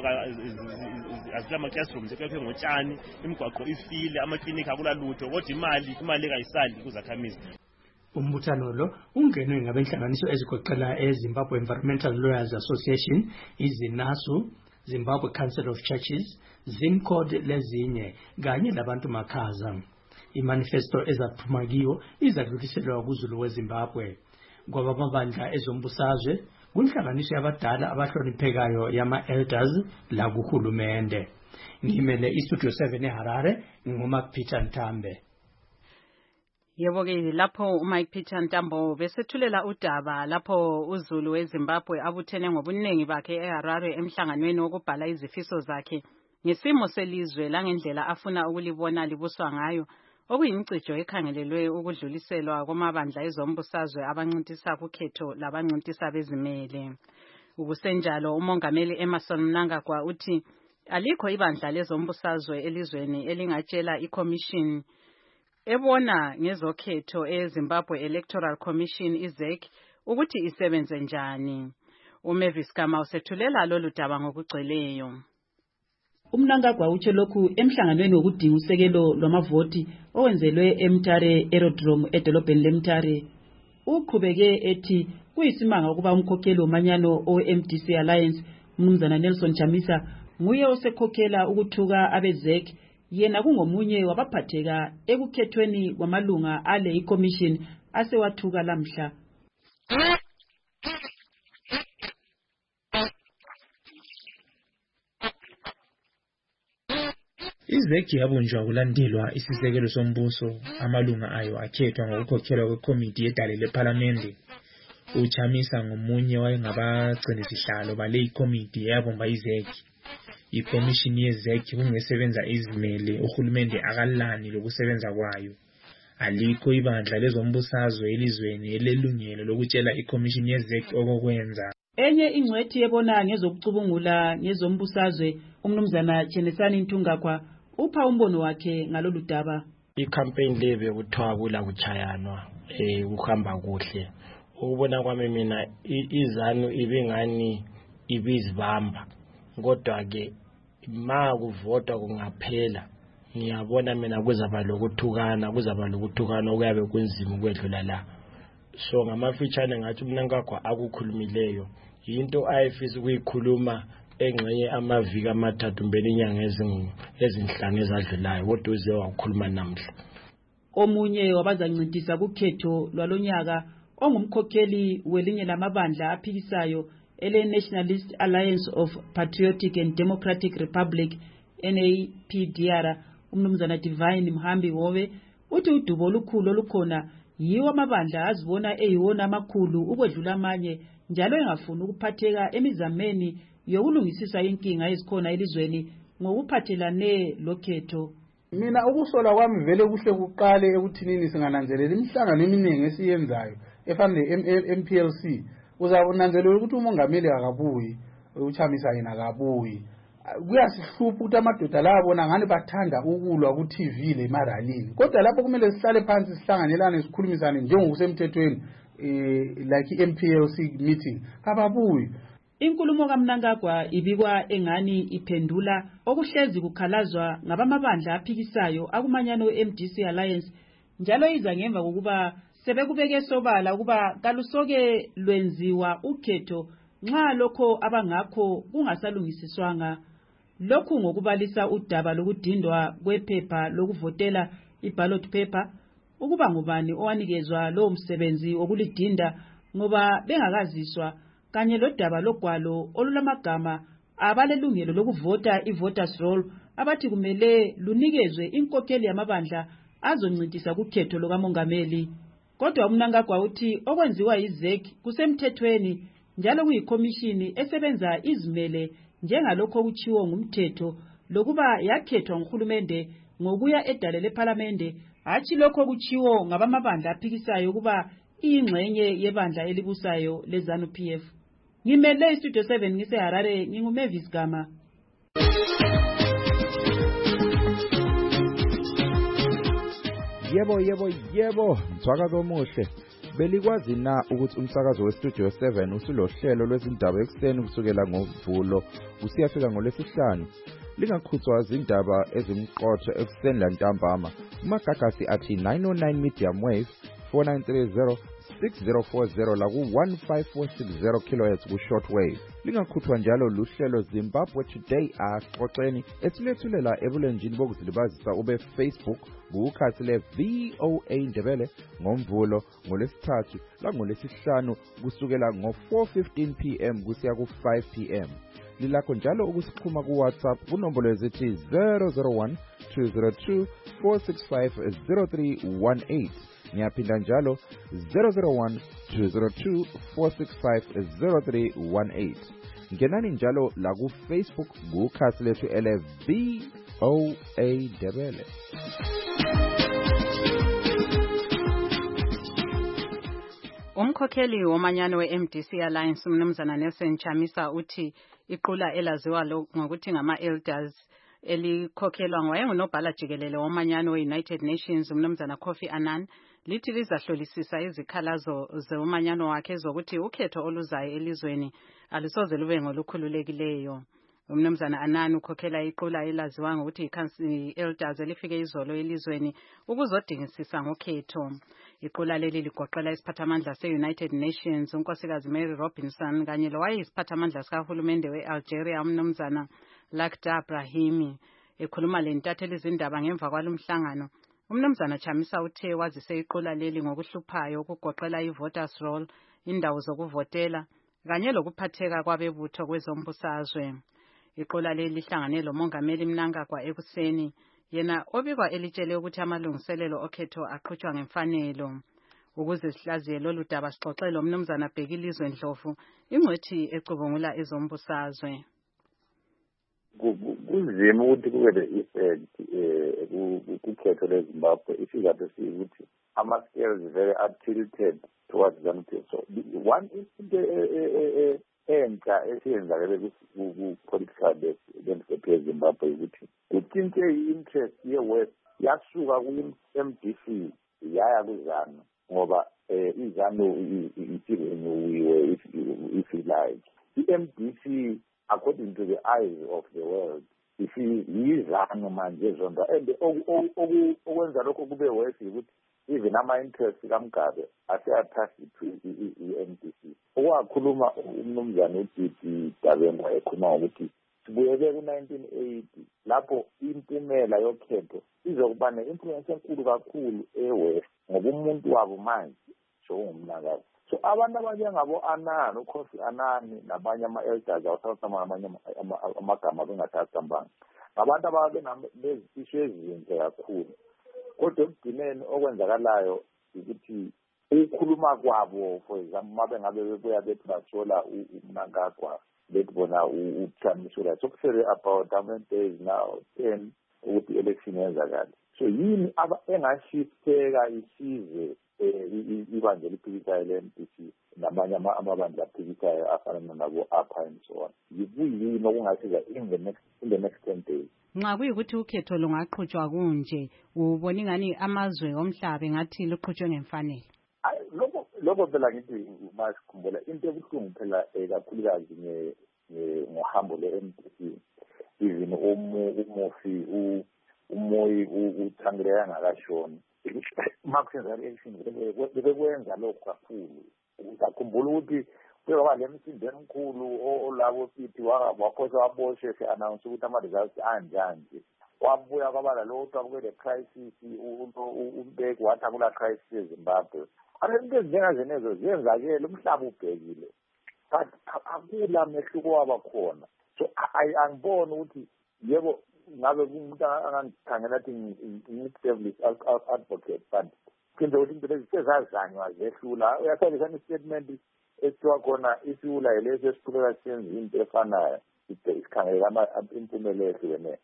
Speaker 26: azilama classrooms ekekhe ngotshani, imigwaqo ifile, amaklinika akulalutho, kodwa imali imali ekayisali kuzakhamisa.
Speaker 3: Umbuthano lo ungenwe ngabenhlanganiso ezigoqela eZimbabwe Environmental Lawyers Association, iZinasu, Zimbabwe Council of Churches, ZimCod lezinye kanye labantu makhaza. Imanifesto ezaphuma kiyo izadluliselwa kuZulu weZimbabwe. Kwabamabandla ezombusazwe kunhlanganiso yabadala abahloniphekayo yama-elders la kuhulumende. Ngimele iStudio seven eHarare nguma Peter Ntambe.
Speaker 2: Yebo ke lapho uMike Peter Ntambo besethulela udaba lapho uZulu weZimbabwe abuthene ngobunengi bakhe eHarare emhlanganweni wokubhala izifiso zakhe ngesimo selizwe langendlela afuna ukulibona libuswa ngayo, okuyimcijo ekhangelelwe ukudluliselwa kwamabandla ezombusazwe abancintisa kukhetho labancintisa bezimele. Ukusenjalo umongameli Emmerson Mnangagwa uthi alikho ibandla lezombusazwe elizweni elingatshela iCommission ebona ngezokhetho eZimbabwe Electoral Commission iZEC ukuthi isebenze njani. uMavis Kama usethulela lolu daba ngokugcweleyo.
Speaker 27: Umnangagwa utshe lokhu emhlanganweni wokudinga usekelo lwamavoti owenzelwe eMtare Aerodrome edolobheni leMtare. Uqhubeke ethi kuyisimanga ukuba umkhokheli womanyano o-M D C Alliance Mnumzana Nelson Chamisa nguye osekhokhela ukuthuka abeZEC yena kungomunye wabaphatheka ekukhethweni kwamalunga ale iCommission asewathuka lamhla.
Speaker 5: Izeki yabunjwa kulandelwa isisekelo sombuso, amalunga ayo akhethwa ngokukhokhelwa kwekomiti yedale lePhalamende. Uchamisa ngomunye wayengabagcinisihlalo bale ikomiti eyabomba izeki. Ikomishini yezeki kungesebenza izimele uhulumende akalani lokusebenza kwayo. Alikho ibandla lezombusazwe elizweni elelungelo lokutshela ikomishini yezeki okokwenza.
Speaker 27: Enye ingcwethi yebona ngezokucubungula ngezombusazwe umnumzana Chenesani Ntungakwa upha umbono wakhe ngalolu daba.
Speaker 6: I-campaign lebe kuthiwa kula kuchayanwa eh kuhamba kuhle. Ukubona kwami mina izanu ibingani ibizibamba. Kodwa ke ma kuvotwa kungaphela ngiyabona mina kuzaba lokuthukana kuzaba lokuthukana okuyabe kunzima ukwedlula la. So ngamafitshane ngathi umnankakho akukhulumileyo into ayefisa ukuyikhuluma engcenye amaviki amathathu mbele inyanga ezinhlanu ezadlulayo kodwa uze wakhuluma namhla.
Speaker 27: Omunye wabazancintisa kukhetho lwalonyaka ongumkhokheli welinye lamabandla aphikisayo ele Nationalist Alliance of Patriotic and Democratic Republic N A P D R umnumzana Divine Mhambi Wowe uthi udubo olukhulu olukhona yiwo amabandla azibona eyiwona amakhulu ukwedlula amanye njalo engafuni ukuphatheka emizameni yokulungisisa inkinga ezikhona elizweni ngokuphathelane lokhetho.
Speaker 7: Mina ukusola kwami vele kuhle kuqale ekuthinini singananzelela imihlangano eminingi esiyenzayo efana ne-M P L C uzabonanzelela ukuthi umongameli akabuyi uchamisa yena akabuyi. Kuyasihlupha ukuthi amadoda labona ngani bathanda ukulwa ku T V le maralini kodwa lapho kumele sihlale phansi sihlanganelane sikhulumisane njengokusemthethweni eh like i-M P L C meeting ababuyi.
Speaker 27: Inkulumo kaMnangagwa ibikwa engani iphendula okuhlezi kukhalazwa ngabamabandla aphikisayo akumanyano we-M D C Alliance njalo iza ngemva kokuba sebekubeke sobala ukuba kalusoke lwenziwa ukhetho nxa lokho abangakho kungasalungisiswanga. Lokhu ngokubalisa udaba lokudindwa kwephepha lokuvotela i-ballot paper ukuba ngubani owanikezwa lo msebenzi wokulidinda ngoba bengakaziswa kanye lodaba logwalo olulamagama abalelungelo lokuvota i-voters roll abathi kumele lunikezwe inkokheli yamabandla azoncintisa kukhetho lokamongameli. Kodwa umnankagwa uthi okwenziwa izeki kusemthethweni njalo kuyikomishini esebenza izimele njengalokho kuchiwo ngumthetho lokuba yakhethwa nguhulumende ngokuya edale lePhalamende hathi lokho kuchiwo ngabamabandla aphikisayo kuba iyingxenye yebandla elibusayo leZANU P F. Ngimele Studio seven ngise Harare nginguMavis Gama.
Speaker 8: Yebo yebo yebo mthwakazo omuhle. Belikwazi na ukuthi umsakazo weStudio seven usulohlelo lwezindaba ekseni kusukela ngoVulo kusiyafika ngoLwesihlanu. Lingakhuthwa izindaba ezimqotho ekseni lantambama. Umagagasi athi nine oh nine medium wave four nine three zero six zero four zero la ku one five four six zero kilohertz ku shortwave. Lingakhuthwa njalo luhlelo Zimbabwe Today axoxeni esilethulela ebulenjini bokuzilibazisa ube Facebook ukhathi le V O A Ndebele ngomvulo ngolesithathu la ngolesihlanu kusukela ngo four fifteen p m kusiya ku five p m Lilakho njalo ukusixhuma ku WhatsApp kunombolo ezithi zero zero one two zero two four six five zero three one eight. Ngiyaphinda njalo zero zero one two zero two four six five zero three one eight. Ngenani njalo la ku Facebook ukhathi lethu ele V O A Ndebele.
Speaker 2: Umkhokheli womanyano we-M D C Alliance umnumzana Nelson Chamisa uthi iqula elaziwa ngokuthi ngama-elders elikhokhelwa ngowayengunobhala jikelele womanyano we-United Nations umnumzana Kofi Annan lithi lizahlolisisa izikhalazo zomanyano wakhe zokuthi ukhetho oluzayo elizweni alusoze lube ngolukhululekileyo. Umnumzana Annan ukhokhela iqula elaziwa ngokuthi i-elders elifike izolo elizweni ukuzodingisisa ngokhetho. Iqula leli ligoqela isiphathamandla se-United Nations unkosikazi Mary Robinson kanye lowayeyisiphathamandla sikahulumende we-Algeria umnumzana Lakhdar Brahimi. Ekhuluma lentatheli izindaba ngemva kwalomhlangano, umnumzana Chamisa uthe wazise iqula leli ngokuhluphayo ukugoqela i-voters roll, indawo zokuvotela kanye lokuphatheka kwabebutho kwezombusazwe. Iqula leli lihlangane lomongameli Mnangagwa ekuseni, yena obikwa elitshele ukuthi amalungiselelo okhetho aqhutshwa ngemfanelo. Ukuze sihlaziye lolu daba sixoxele umnumzana Bhekilizwe Ndlovu, ingcwethi ecubungula ezombusazwe.
Speaker 9: Kunzima ukuthi kube le-effect kukhetho lweZimbabwe isizathu siyukuthi ama-scales very are tilted towards ZANU-P F. So one into enhla esiyenzakele ku-political landscape yeZimbabwe ukuthi kutshintshe i-interest ye-West yasuka ku-M D C yaya ku-ZANU ngoba i-ZANU isirenyiwe if you like. I-M D C according to the eyes of the world isiyizano manje zonke and okwenza lokho kube worse ukuthi even ama-interest kaMgabe ase-attached to i-M D C. Okwakhuluma umnumzane uDidi Dabengwa ekhuluma ukuthi sibuyele ku-nineteen eighty lapho impumela yokhetho izokuba ne-influence enkulu kakhulu e-West ngoba umuntu wabo manje njengomnakazi. So abantu abanjengabo Anani, uKhosi Anani nabanye ama-elders awusasama amanye amagama bengathathambanga ngabantu ababe nezifiso ezinhle kakhulu. Kodwa ekugcineni okwenzakalayo ukuthi ukukhuluma kwabo for example mabe ngabe bebuya bethi bathola uMnangagwa bethi bona uChamisa sokusele about how many days now ten ukuthi election yenzakala. So yini aba engashiftheka isize ibandla eliphikisayo le-M D C namanye amabandla aphikisayo afana nabo apha and so on. Yikuyini okungasiza in the next in the next ten days.
Speaker 2: Nxa kuyikuthi ukhetho lungaqhutshwa kunje ubona ingani amazwe omhlaba ngathi luqhutshwe ngemfanelo.
Speaker 9: Lokho lokho phela ngithi masikhumbula into ebuhlungu phela kakhulukazi ngohambo le-M D C even umufi umoyi uThangile ngakashoni makusenza election bekwenza lokho kakhulu. Ngakhumbula ukuthi kwaba lemsindo enkulu olabo fithi wakhoza waboshe se-announce ukuthi ama-results anjanje. Wabuya kwaba lo kwakule crisis umbeki wathi akula crisis eZimbabwe. Into ezinjengazenezo ziyenzakele umhlaba ubhekile but akula mehluko waba khona. So angiboni ukuthi yebo ngabe umuntu angangikhangela athi ngi-service advocate but kwenza ukuthi into lezi sezazanywa zehlula. Uyasebenzisa i-statement ethiwa khona isiwula yileso esiqhubeka siyenza into efanayo isikhangela impumelelo ehlukeneyo.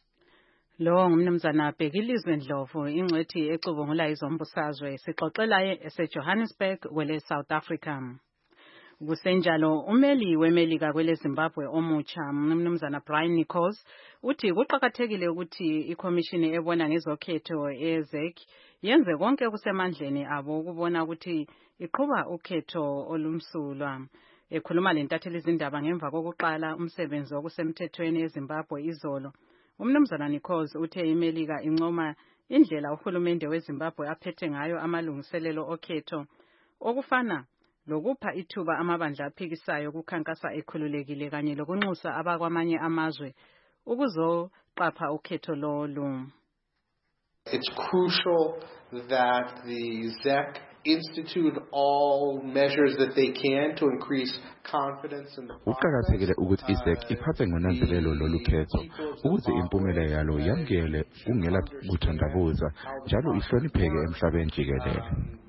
Speaker 2: Lo ngumnumzana Bhekilizwe Ndlovu, ingcwethi ecubungula izombusazwe, sixoxela eseJohannesburg kwele South Africa. Kusenjalo umeli wemelika kwele Zimbabwe omutsha umnumzana Brian Nichols uthi kuqhakathekile ukuthi ikhomishini ebona ngezokhetho eZEC yenze konke okusemandleni abo ukubona ukuthi iqhuba ukhetho olumsulwa. Ekhuluma lentatheli izindaba ngemva kokuqala umsebenzi okusemthethweni eZimbabwe izolo, umnumzana Nichols uthe imelika incoma indlela uhulumende weZimbabwe aphethe ngayo amalungiselelo okhetho okufana lokupha ithuba amabandla aphikisayo kukhankasa ekhululekile kanye lokunxusa abakwamanye amazwe ukuzoqapha ukhetho lolu.
Speaker 10: It's crucial that the Z E C institute all measures that they can to increase confidence in the
Speaker 8: Uqhakathekile ukuthi I Z E C iphathe ngonanzelelo lolu khetho ukuze impumela yalo yamkele kungela kuthandabuza njalo ihlonipheke emhlabeni jikelele.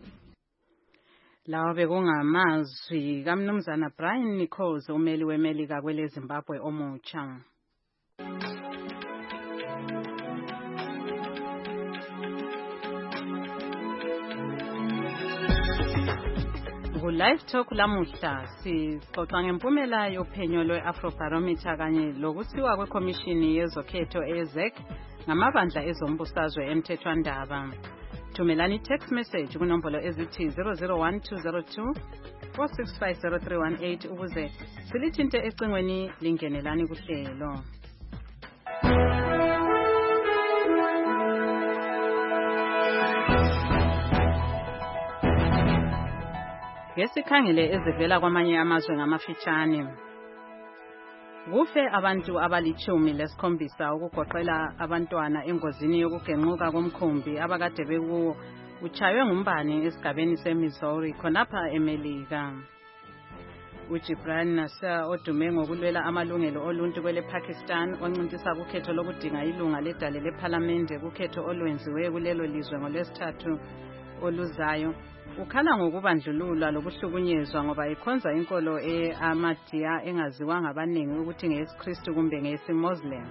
Speaker 2: Lawa bekungamazwi kaMnumzana Brian Nichols umeli wemelika kwele Zimbabwe omutsha. Ku-Live Talk lamuhla sixoxa ngempumela yophenyo lwe-Afrobarometer kanye lokusiwa kwekhomishini yezokhetho e-Z E C ngamabandla ezombusazwe emthethwandaba. Thumelani text message kunombolo ezithi zero zero one two zero two four six five zero three one eight ukuze silithinte ecingweni lingenelani kuhlelo. Ngesikhangele ezivela kwamanye amazwe ngamafitshane. Kufe abantu abalichumi lesikhombisa ukugoqela abantwana engozini yokugenquka komkhumbi abakade bekuwo uchaywe ngumbane esigabeni seMissouri khonapha eMelika. uGibran Nasser odume ngokulwela amalungelo oluntu kwele Pakistan oncintisa kukhetho lokudinga ilunga ledale lephalamende kukhetho olwenziwe kulelo lizwe ngolwesithathu oluzayo ukhala ngokubandlululwa lokuhlukunyezwa ngoba ikhonza inkolo eAhmadiyya engaziwa ngabaningi ukuthi ngeyesiKristu kumbe ngeyesiMuslim.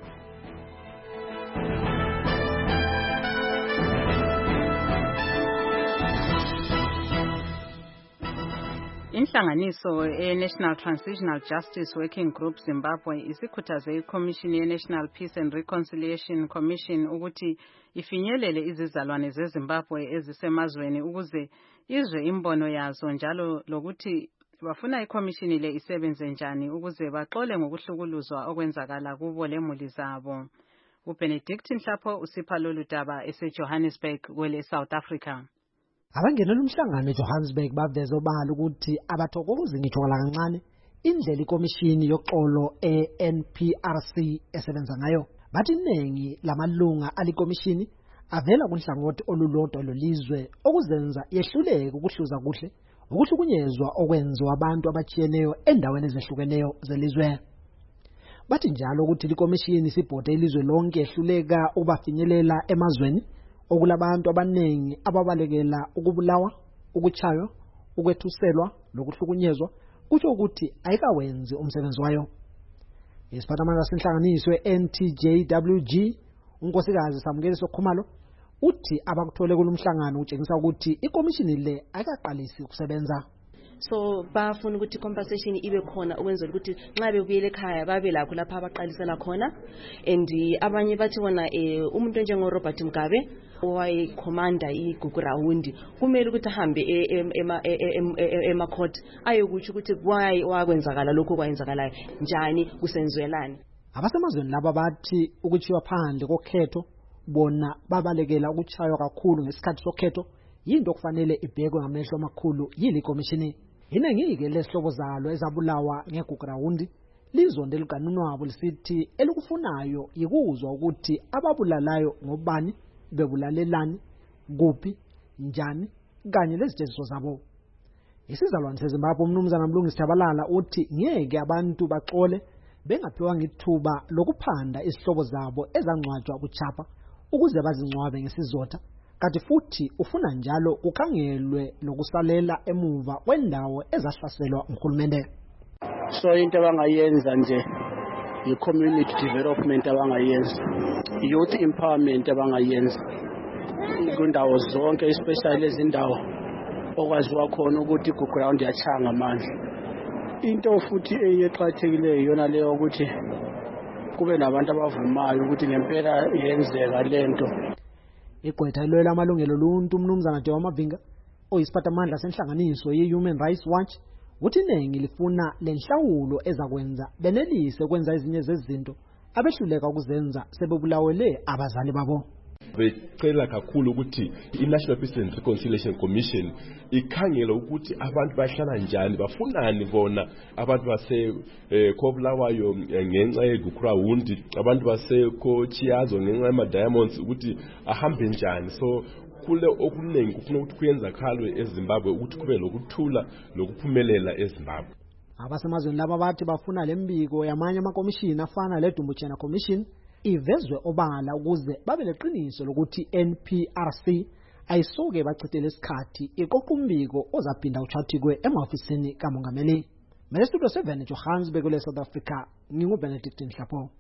Speaker 2: Inhlanganiso e-National Transitional Justice Working Group Zimbabwe isikhuthaze iCommission ye-National Peace and Reconciliation Commission ukuthi ifinyelele izizalwane zeZimbabwe ezisemazweni ukuze izwe imbono yazo njalo lokuthi bafuna iCommission le isebenze njani ukuze baxole ngokuhlukuluzwa okwenzakala kubo lemuli zabo. uBenedict Nhlapho usipha lolu daba eseJohannesburg kwele South Africa.
Speaker 11: Abangenela umhlangano eJohannesburg baveza obala ukuthi abathokozi ngitsho kancane indlela ikomishini yoxolo e-N P R C esebenza ngayo. Bathi iningi lamalunga alikomishini avela kunhlangothi olulodwa lolizwe okuzenza yehluleke ukuhluza kuhle ukuhlukunyezwa okwenziwa abantu abachiyeneyo endaweni ezehlukeneyo zelizwe. Bathi njalo ukuthi ikomishini sibhode ilizwe lonke ehluleka ukubafinyelela emazweni okulabantu abanengi ababalekela ukubulawa, ukuchaywa, ukwethuselwa lokuhlukunyezwa kusho ukuthi ayikawenzi umsebenzi wayo. Isiphathamandla senhlanganiso e-N T J W G unkosikazi Samukeliso Khumalo uthi abakuthole kulomhlangano utshengisa ukuthi ikomishini le ayikaqalisi ukusebenza.
Speaker 20: So bafuna ukuthi compensation ibe khona ukwenzela ukuthi nxa bebuyele ekhaya babe lakho lapha abaqalisela khona and abanye bathi wona umuntu njengo Robert Mugabe owaye commander iGugurawundi kumele ukuthi ahambe ema ema court ayokuthi ukuthi why wakwenzakala lokho kwayenzakalayo njani kusenzwelani.
Speaker 11: Abasemazweni laba bathi ukuchiwa phandle kokhetho bona babalekela ukuchaywa kakhulu ngesikhathi sokhetho yinto kufanele ibhekwe ngamehlo amakhulu yili komishini. Inengike lesihlobo zalo ezabulawa ngeGugurawundi lizonde likanunwabo lisithi elikufunayo yikuzwa ukuthi ababulalayo ngobani bebulalelani kuphi njani kanye lezithenjiso zabo. Isizalwane seZimbabwe umnumzana Mlungisi Tshabalala uthi ngeke abantu baxole bengaphiwa ngithuba lokuphanda isihlobo zabo ezangcwatshwa buchapha ukuze bazingcwabe ngesizotha. Kanti futhi ufuna njalo ukhangelwe lokusalela emuva kwendawo ezahlaselwa umhulumende.
Speaker 12: So into abangayenza nje i-community development abangayenza, youth empowerment abangayenza kundawo zonke especially ezindawo okwaziwa khona ukuthi iGugurawundi yachanga amandla. Into futhi eyeqhathekileyo yona leyo ukuthi kube nabantu abavumayo ukuthi ngempela yenzeka lento.
Speaker 11: Igqwetha ilwela amalungelo oluntu umnumzana Dewa Mavinga oyisiphathamandla senhlanganiso ye-Human Rights Watch uthi iningi lifuna lenhlawulo ezakwenza benelise ukwenza ezinye zezinto abehluleka ukuzenza sebebulawele abazali babo.
Speaker 21: Becela kakhulu ukuthi i-National Peace and Reconciliation Commission ikhangela ukuthi abantu bahlala njani bafunani bona abantu base kobulawayo ngenxa yeGugurawundi abantu base kochiyazo ngenxa yama diamonds ukuthi ahambe njani. So kule okuningi kufuna ukuthi kuyenza khalwe eZimbabwe ukuthi kube lokuthula lokuphumelela eZimbabwe.
Speaker 11: Abasemazweni laba bathi bafuna lembiko yamanye amakomishini afana leDumbuchena Commission ivezwe obala ukuze babe leqiniso lokuthi N P R C ayisoke bachithele isikhathi iqoqa umbiko ozaphinda uchathikwe emahofisini kamongameli. Mele Studio seven Johannesburg kule South Africa nginguBenedict Nhlapho.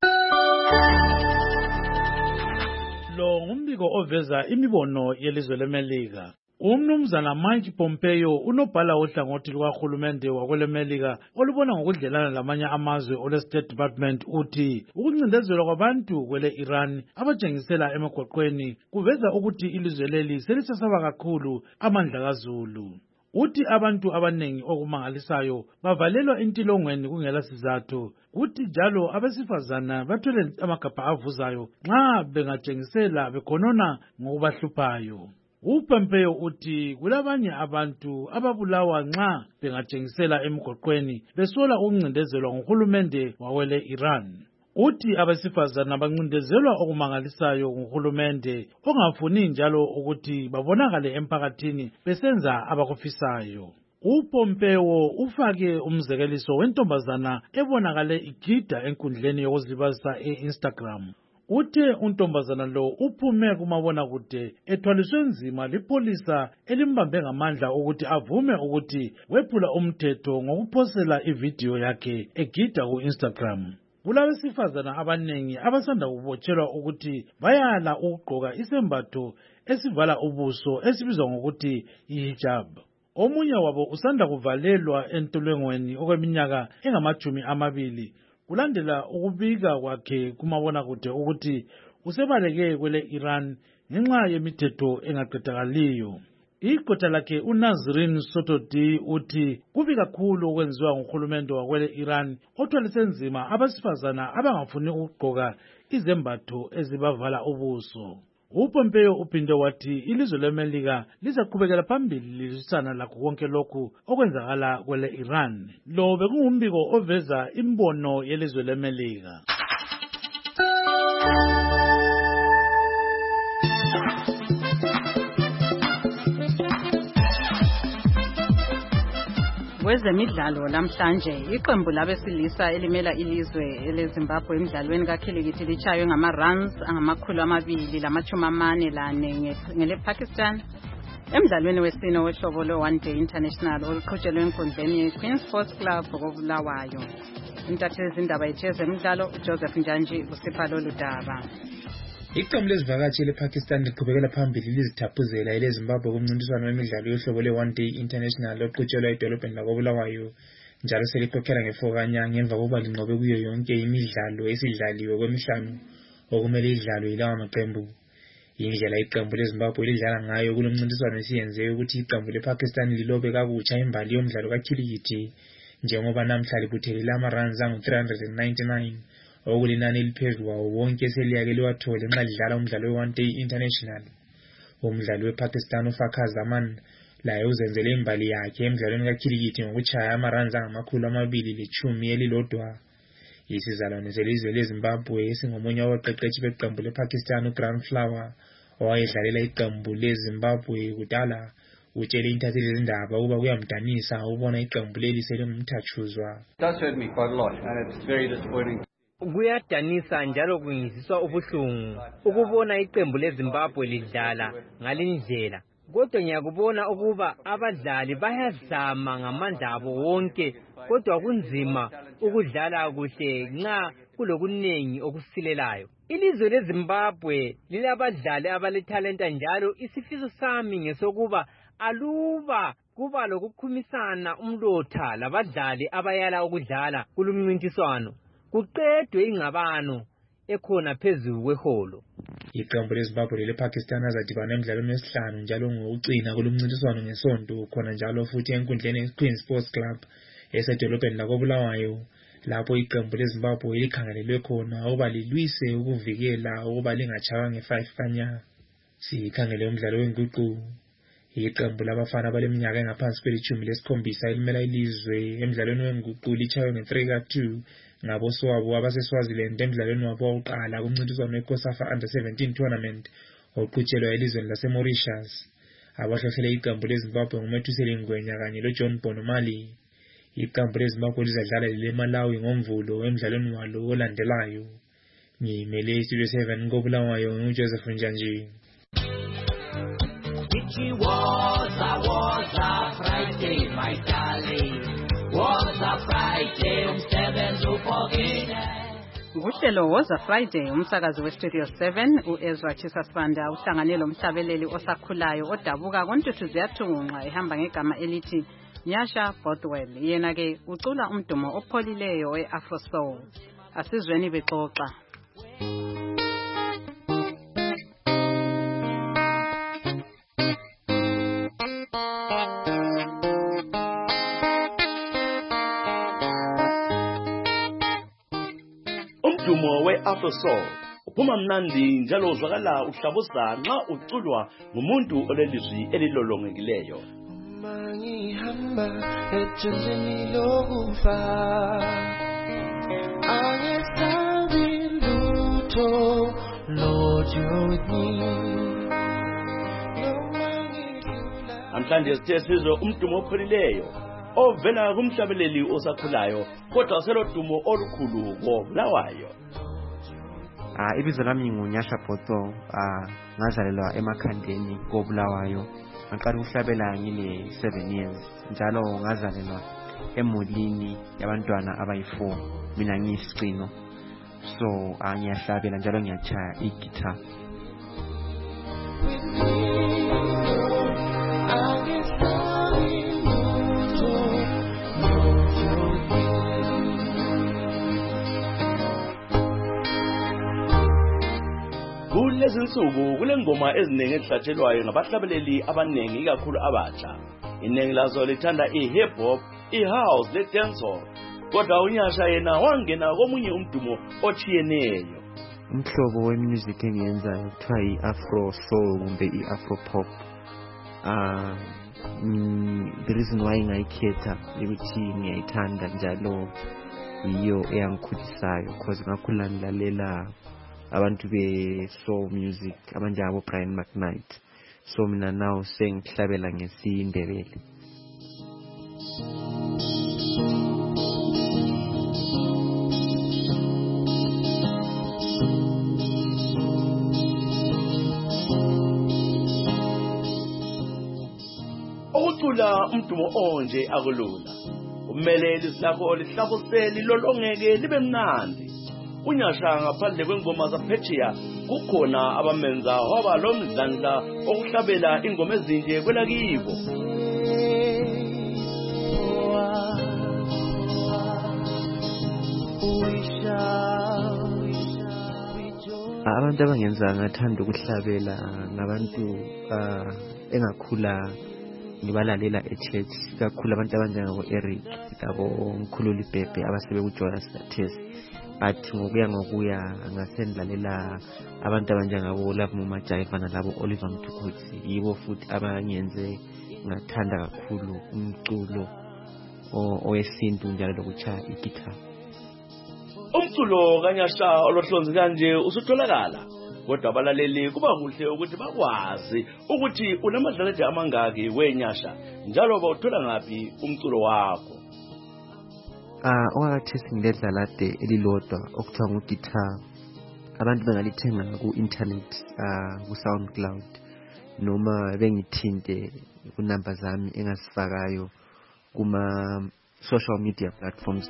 Speaker 1: Lo ngumbiko oveza imibono yelizwe leMelika. Umnumzana Mike Pompeo unobhala ohlangothi lukahulumende wakwelemelika olubona ngokudlelana lamanye amazwe ole State Department uthi ukuncindezelwa kwabantu kwele Iran abatshengisela emagoqweni kuveza ukuthi ilizwe leli selisasaba kakhulu amandla kaZulu. Uthi abantu abanengi okumangalisayo bavalelwa intilongweni kungela sizathu. Uthi njalo abesifazana bathwele amagabha avuzayo nxa bengatshengisela bekhonona ngokubahluphayo. uPompeo uthi kulabanye abantu ababulawa nxa bengatshengisela emgwaqweni besola ukuncindezelwa nguhulumende wawele Iran. Uthi abesifazana abancindezelwa okumangalisayo nguhulumende ongafuni njalo ukuthi babonakale emphakathini besenza abakufisayo. uPompeo ufake umzekeliso wentombazana ebonakale igida enkundleni yokuzibazisa e-Instagram. Uthe untombazana lo uphume kumabonakude ethwaliswe nzima lipholisa elimbambe ngamandla ukuthi avume ukuthi wephula umthetho ngokuphosela ividiyo yakhe egida ku-Instagram. Kulabesifazana abanengi abasanda kubotshelwa ukuthi bayala ukugqoka isembatho esivala ubuso esibizwa ngokuthi i-hijab. Omunye wabo usanda kuvalelwa entolongweni okweminyaka engamajumi amabili kulandela ukubika kwakhe kumabonakude ukuthi usebaleke kwele Iran ngenxa yemithetho engaqedakaliyo. Igqwetha lakhe uNazrin Sotodi uthi kubi kakhulu okwenziwa nguhulumende wakwele Iran othwalise nzima abesifazana abangafuni ukugqoka izembatho ezibavala ubuso. uPompeo uphinde wathi ilizwe leMelika lizaqhubekela phambili lilisana lakho konke lokhu okwenzakala kwele Iran. Lo bekungumbiko oveza imbono yelizwe leMelika.
Speaker 2: Kwezemidlalo namhlanje iqembu labesilisa elimela ilizwe eleZimbabwe emidlalweni kakhilikithi litshaywe ngama-runs angamakhulu amabili lamachumi amane lane ngele Pakistan emidlalweni wesine wohlobo lwe-one day international oluqhutshelwe enkundleni ye-Queen Sports Club koBulawayo. Intatheli zindaba yezemidlalo uJoseph Njanji usipha lolu daba.
Speaker 5: Iqembu lezivakashi lePakistan liqhubekela phambili lizithaphuzela eleZimbabwe kumncintiswano wemidlalo yohlobo lwe-one day international oqhutshelwa edolobheni lakoBulawayo njalo selikhokhela ngefokanya ngemva kokuba linqobe kuyo yonke imidlalo esidlaliwe kwemihlanu okumele idlalwe yilawa maqembu. Indlela iqembu leZimbabwe lidlala ngayo kulomncintiswano esiyenze ukuthi iqembu lePakistan lilobe kabutsha imbali yomdlalo kakhilikithi njengoba namhla libuthelele ama-runs angu-three hundred ninety-nine okulinani eliphezulu wawo wonke seliyake liwathole nxa lidlala umdlalo we-one day international. Umdlali wePakistan uFakhar Zaman laye uzenzele imbali yakhe emdlalweni kakhilikithi ngokutshaya ama-runs angamakhulu amabili lechumi elilodwa. Isizalwane selizwe leZimbabwe esingomunye wabaqeqetshi beqembu lePakistan uGrant Flower owayedlalela iqembu leZimbabwe kudala utshele intatheli zindaba ukuba kuyamdanisa ukubona iqembu leli selingumthatshuzwa.
Speaker 13: Does hurt me quite a lot and it's very disappointing. Kuyadanisa njalo kungiziswa ubuhlungu ukubona iqembu leZimbabwe lidlala ngalindlela, kodwa ngiyakubona ukuba abadlali bayazama ngamandla abo wonke, kodwa kunzima ukudlala kuhle nxa kulokunengi okusilelayo. Ilizwe leZimbabwe lilabadlali abalethalenta njalo isifiso sami ngesokuba aluba kuba lokukhumisana umlotha labadlali abayala ukudlala kulumncintiswano kuqedwe ingabano ekhona phezulu kweholo.
Speaker 5: Iqembu leZimbabwe lePakistan azadibana emidlalweni wesihlanu njalo ngokucina kulumncintiswano ngesonto khona njalo futhi enkundleni ye-Queen Sports Club esedolobheni lakoBulawayo lapho iqembu leZimbabwe likhangelelwe khona ukuba lilwise ukuvikela ukuba lingatshaywa nge-five kanya. Sikhangele umdlalo wenguqu. Iqembu labafana baleminyaka engaphansi kwelitshumi lesikhombisa elimela ilizwe emidlalweni wenguqu litshaywe nge-three ka two ngaboswabo abaseswaziland emidlalweni wabo wokuqala kumncintiswano weCOSAFA under seventeen tournament oqhutshelwa elizweni laseMauritius. Abahlohlele iqembu leZimbabwe nguMethuseli Ngwenya kanye loJohn Bonomali. Iqembu leZimbabwe lizadlala leMalawi ngomvulo emidlalweni walo olandelayo. Ngimele iStudio seven koBulawayo nguJoseph Njanji.
Speaker 14: It was a was a Friday, my darling. Was a Friday, umsebenzi upokile.
Speaker 2: Nguhlelo woza Friday umsakazi weStudio seven uEzra Chisasibanda uhlanganele umhlabeleli osakhulayo odabuka kontuthu ziyathunqa ehamba ngegama elithi Nyasha Bothwell. Yena ke ucula umdumo opholileyo weAfro Soul. Asizweni bexoxa.
Speaker 15: Umdumo weAfro Soul Uma mnandi njalo uzwakala uhlabusa nxa uculwa ngumuntu olelizwi elilolongekileyo.
Speaker 14: Mangihamba ejendeni lokufa angesabi lutho Lord you're with me.
Speaker 15: Namhlanje sithe sizwe umdumo opholileyo ovela kumhlabeleli osakhulayo kodwa selodumo olukhulu koBulawayo.
Speaker 16: Ah ibizo lami nguNyasha Botho, ah ngazalelwa eMakhandeni koBulawayo. Ngaqala ukuhlabela ngine seven years njalo ngazalelwa emulini yabantwana abayi-four mina ngiyisicino. So angiyahlabela njalo ngiyachaya i-guitar.
Speaker 15: Kulezi nsuku kule ngoma eziningi ezihlatshelwayo ngabahlabeleli abaningi ikakhulu abatsha. Iningi lazo lithanda i-hip hop, i-house le-dancehall. Kodwa uNyasha yena wangena komunye umdumo ochiyeneyo.
Speaker 16: Umhlobo wemusic engiyenzayo kuthiwa i-afro soul kumbe i-afro pop. Ah the reason why ngayikhetha ukuthi ngiyayithanda njalo iyo eyangikhulisayo because ngakhula ngilalela abantu be soul music abanjengabo Brian McKnight. So mina now sengihlabela ngesindebele.
Speaker 15: Ukucula umdumo onje akulula. Umeleli silakho lihlabuseli lolongeke libe mnandi. uNyasha ngaphandle kwengoma zaphetsheya kukhona abamenza waba lomdlandla okuhlabela ingoma ezinje kwelakibo.
Speaker 16: Abantu abangenza ngathanda ukuhlabela ngabantu engakhula ngibalalela e-church kakhulu abantu abanjengabo Eric labo Mkhululi Bhebhe abasebe kuJoyous Test. Athi ngokuya ngokuya ngasendalela abantu abanjengabo Love Mumajayiva nalabo Oliver Mtukudzi yibo futhi abangenze ngathanda kakhulu umculo owesintu njalo lokuchaya igitara.
Speaker 15: Umculo kaNyasha olohlonzi kanje usutholakala kodwa abalaleli kuba kuhle ukuthi bakwazi ukuthi unamadlaleje amangaki weNyasha njalo bawuthola ngapi umculo wakho.
Speaker 16: Ah owakathesi ngidlalade elilodwa okuthiwa nguguitar. Abantu bengalithenga ku-internet ah ku-SoundCloud noma bengithinte kunamba zami engasifakayo kuma social media platforms.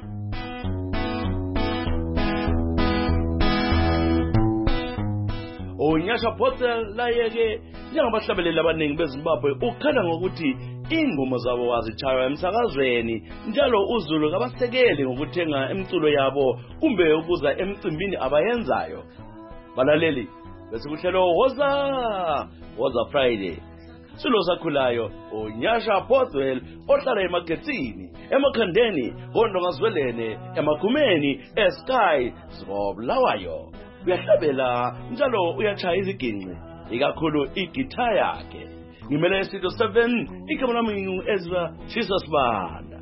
Speaker 15: uNyasha Botho layeke njengabahlabeleli abaningi beZimbabwe ukhala ngokuthi ingoma zabo wazichaywa emsakazweni njalo uZulu kabasekele ngokuthenga emculo yabo kumbe ukuza emcimbini abayenzayo. Balaleli bese kuhlelo woza woza Friday silo sakhulayo uNyasha Botho ohlala eMagetsini eMakhandeni oNdongazwelene eMagumeni eSky Zobulawayo. Uyahlabela njalo uyachaya iziginqi ikakhulu igitara yakhe. Ngimele Studio seven igama lami ngu-Ezra Jesus Banda.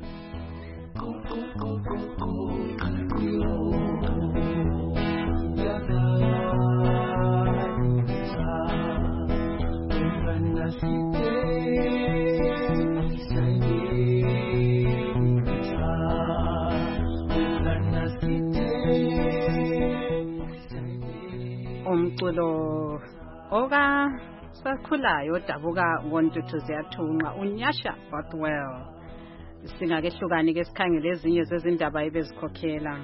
Speaker 2: Umculo oka sakhulayo dabuka ngontuthu ziyathunqa uNyasha Botho. Singakehlukani ke sikhangele ezinye zezindaba ebezikhokhela.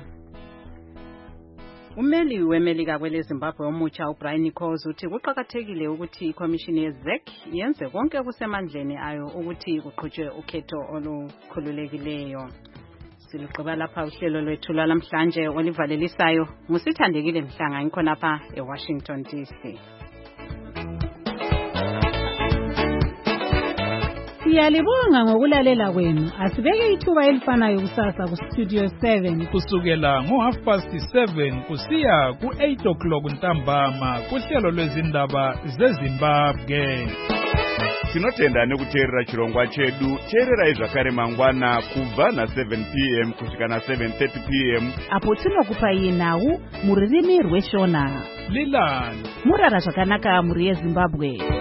Speaker 2: Umeli weMelika kwele Zimbabwe omutsha uBrian Nichols uthi kuqhakathekile ukuthi iCommission yeZ E C yenze konke okusemandleni ayo ukuthi kuqhutshwe ukhetho olukhululekileyo. Siluqaba lapha uhlelo lwethu lamhlanje olivalelisayo ngusithandekile Mhlanga ngikhona lapha eWashington D C.
Speaker 4: Siyalibonga ngokulalela kwenu. Asibeke ithuba elifanayo kusasa ku Studio seven
Speaker 17: kusukela ngo half past seven kusiya ku eight o'clock ntambama kuhlelo lwezindaba zeZimbabwe.
Speaker 18: Tinotenda nekuteerera chirongwa chedu. Teererai zvakare mangwana kubva na seven p m kusvika na seven thirty p m
Speaker 19: apo tinokupai nhau muririmi rweshona.
Speaker 17: Lilani
Speaker 19: murara zvakanaka muri yeZimbabwe.